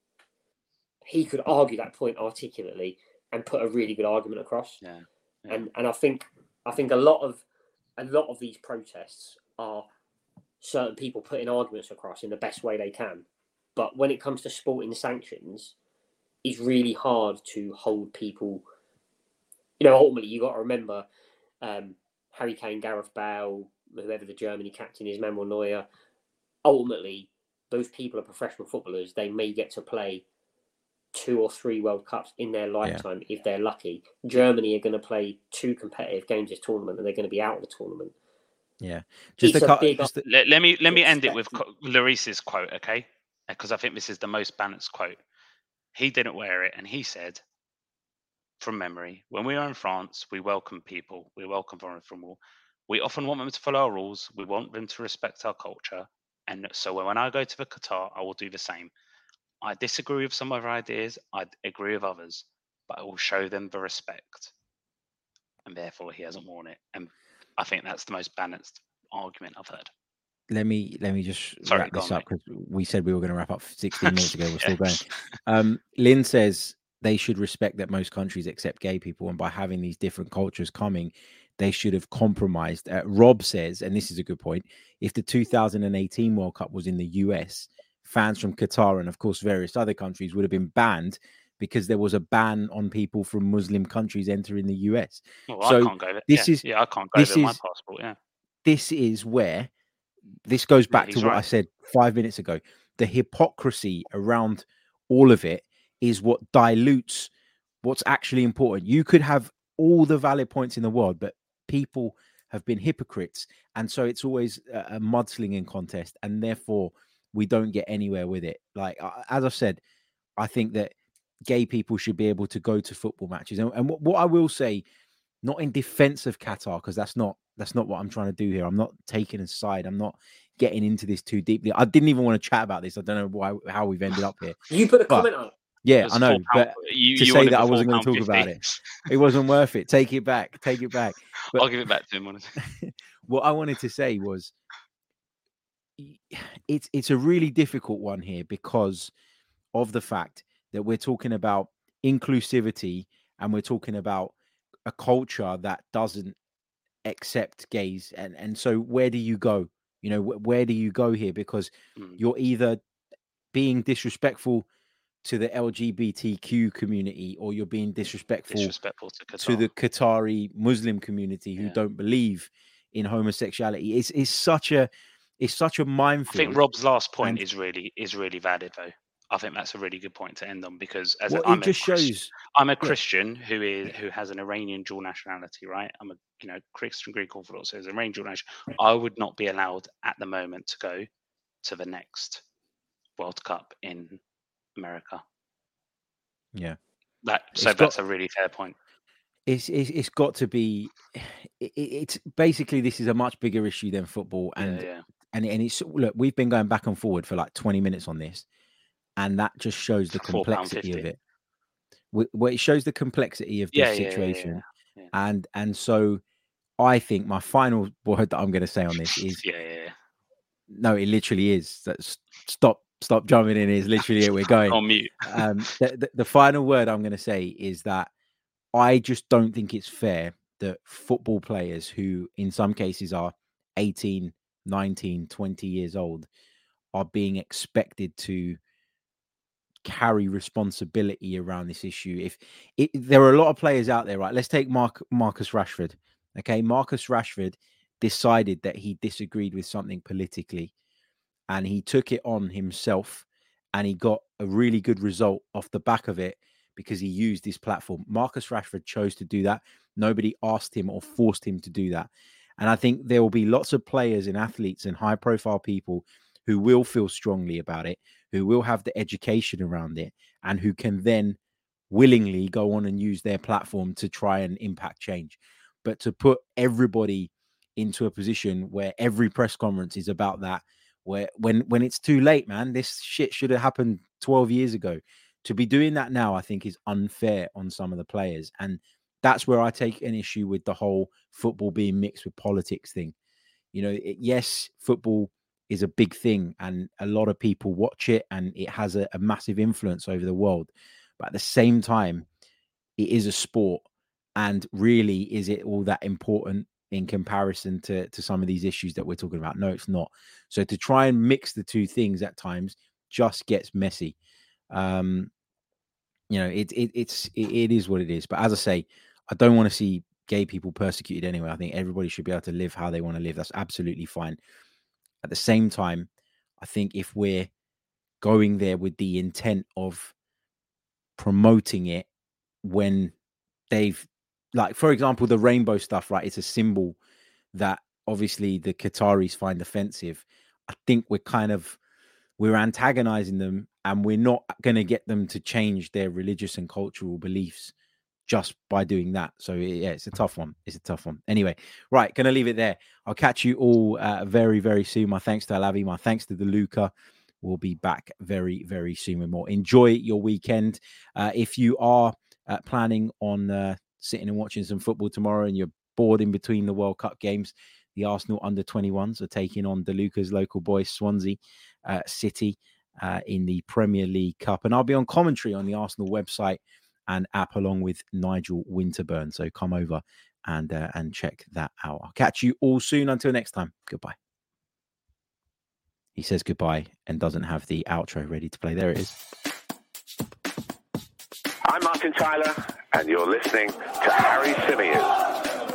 he could argue that point articulately and put a really good argument across. Yeah. And I think a lot of these protests are certain people putting arguments across in the best way they can. But when it comes to sporting sanctions, it's really hard to hold people. Ultimately, you got to remember Harry Kane, Gareth Bale, whoever the Germany captain is, Manuel Neuer. Ultimately, those people are professional footballers. They may get to play 2 or 3 World Cups in their lifetime if they're lucky. Germany are going to play 2 competitive games this tournament, and they're going to be out of the tournament. Yeah. Let me end it with Lloris's quote, okay? Because I think this is the most balanced quote. He didn't wear it, and he said, from memory, when we are in France, we welcome people. We welcome foreigners from all. We often want them to follow our rules. We want them to respect our culture. And so when I go to the Qatar, I will do the same. I disagree with some of their ideas. I agree with others, but I will show them the respect. And therefore, he hasn't worn it. And I think that's the most balanced argument I've heard. Let me just wrap this up, because we said we were going to wrap up 16 minutes ago. We're still going. Lynn says they should respect that most countries accept gay people, and by having these different cultures coming, they should have compromised. Rob says, and this is a good point, if the 2018 World Cup was in the US, fans from Qatar and, of course, various other countries would have been banned because there was a ban on people from Muslim countries entering the US. Well, so I can't go there. I can't go with my passport. Yeah. This is where this goes back to what I said 5 minutes ago. The hypocrisy around all of it is what dilutes what's actually important. You could have all the valid points in the world, but people have been hypocrites. And so it's always a mudslinging contest. And therefore, we don't get anywhere with it. Like, as I've said, I think that gay people should be able to go to football matches. And what I will say, not in defense of Qatar, because that's not what I'm trying to do here. I'm not taking a side. I'm not getting into this too deeply. I didn't even want to chat about this. I don't know how we've ended up here. You put a comment on. Yeah, I know. But to say that I wasn't going to talk about it, it wasn't worth it. Take it back. Take it back. But I'll give it back to him. What I wanted to say was, it's a really difficult one here because of the fact that we're talking about inclusivity, and we're talking about a culture that doesn't accept gays. And so where do you go? Where do you go here? Because you're either being disrespectful to the LGBTQ community, or you're being disrespectful to the Qatari Muslim community who don't believe in homosexuality. It's such a minefield. I think Rob's last point is really valid, though. I think that's a really good point to end on, because I'm a Christian who has an Iranian dual nationality, right? I'm a Christian Greek Orthodox, so as an Iranian dual nationality, I would not be allowed at the moment to go to the next World Cup in America. Yeah. That's a really fair point. It's got to be. It's basically, this is a much bigger issue than football, and it's, look, we've been going back and forward for like 20 minutes on this, and that just shows the complexity of it. Well, it shows the complexity of this situation, and so I think my final word that I'm going to say on this is no, it literally is. Stop jumping in. Is literally it. We're going on mute. The final word I'm going to say is that I just don't think it's fair that football players who in some cases are 18, 19, 20 years old are being expected to carry responsibility around this issue. There are a lot of players out there, right? Let's take Marcus Rashford. Okay, Marcus Rashford decided that he disagreed with something politically, and he took it on himself, and he got a really good result off the back of it because he used his platform. Marcus Rashford chose to do that. Nobody asked him or forced him to do that. And I think there will be lots of players and athletes and high-profile people who will feel strongly about it, who will have the education around it, and who can then willingly go on and use their platform to try and impact change. But to put everybody into a position where every press conference is about that, where when it's too late, man, this shit should have happened 12 years ago. To be doing that now, I think, is unfair on some of the players. And that's where I take an issue with the whole football being mixed with politics thing. You know, yes, football is a big thing and a lot of people watch it and it has a massive influence over the world. But at the same time, it is a sport. And really, is it all that important in comparison to some of these issues that we're talking about? No, it's not. So to try and mix the two things at times just gets messy. You know, it is what it is. But as I say, I don't want to see gay people persecuted anyway. I think everybody should be able to live how they want to live. That's absolutely fine. At the same time, I think if we're going there with the intent of promoting it when they've, like, for example, the rainbow stuff, right? It's a symbol that obviously the Qataris find offensive. I think we're antagonizing them, and we're not going to get them to change their religious and cultural beliefs just by doing that. So yeah, it's a tough one. Anyway, right, gonna leave it there. I'll catch you all very, very soon. My thanks to Alavi, my thanks to DeLuca. We'll be back very, very soon with more. Enjoy your weekend. If you are planning on sitting and watching some football tomorrow and you're bored in between the World Cup games, the Arsenal under-21s are taking on DeLuca's local boys, Swansea City, in the Premier League Cup. And I'll be on commentary on the Arsenal website and app along with Nigel Winterburn. So come over and check that out. I'll catch you all soon. Until next time, goodbye. He says goodbye and doesn't have the outro ready to play. There it is. I'm Martin Tyler, and you're listening to Harry Symeou.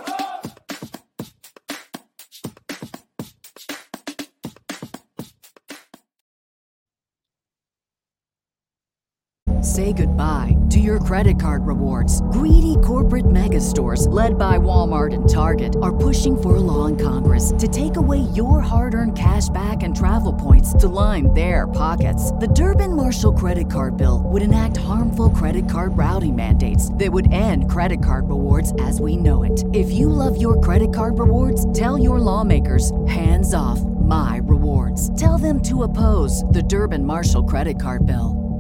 Say goodbye to your credit card rewards. Greedy corporate mega stores, led by Walmart and Target, are pushing for a law in Congress to take away your hard-earned cash back and travel points to line their pockets. The Durbin-Marshall credit card bill would enact harmful credit card routing mandates that would end credit card rewards as we know it. If you love your credit card rewards, tell your lawmakers, hands off my rewards. Tell them to oppose the Durbin-Marshall credit card bill.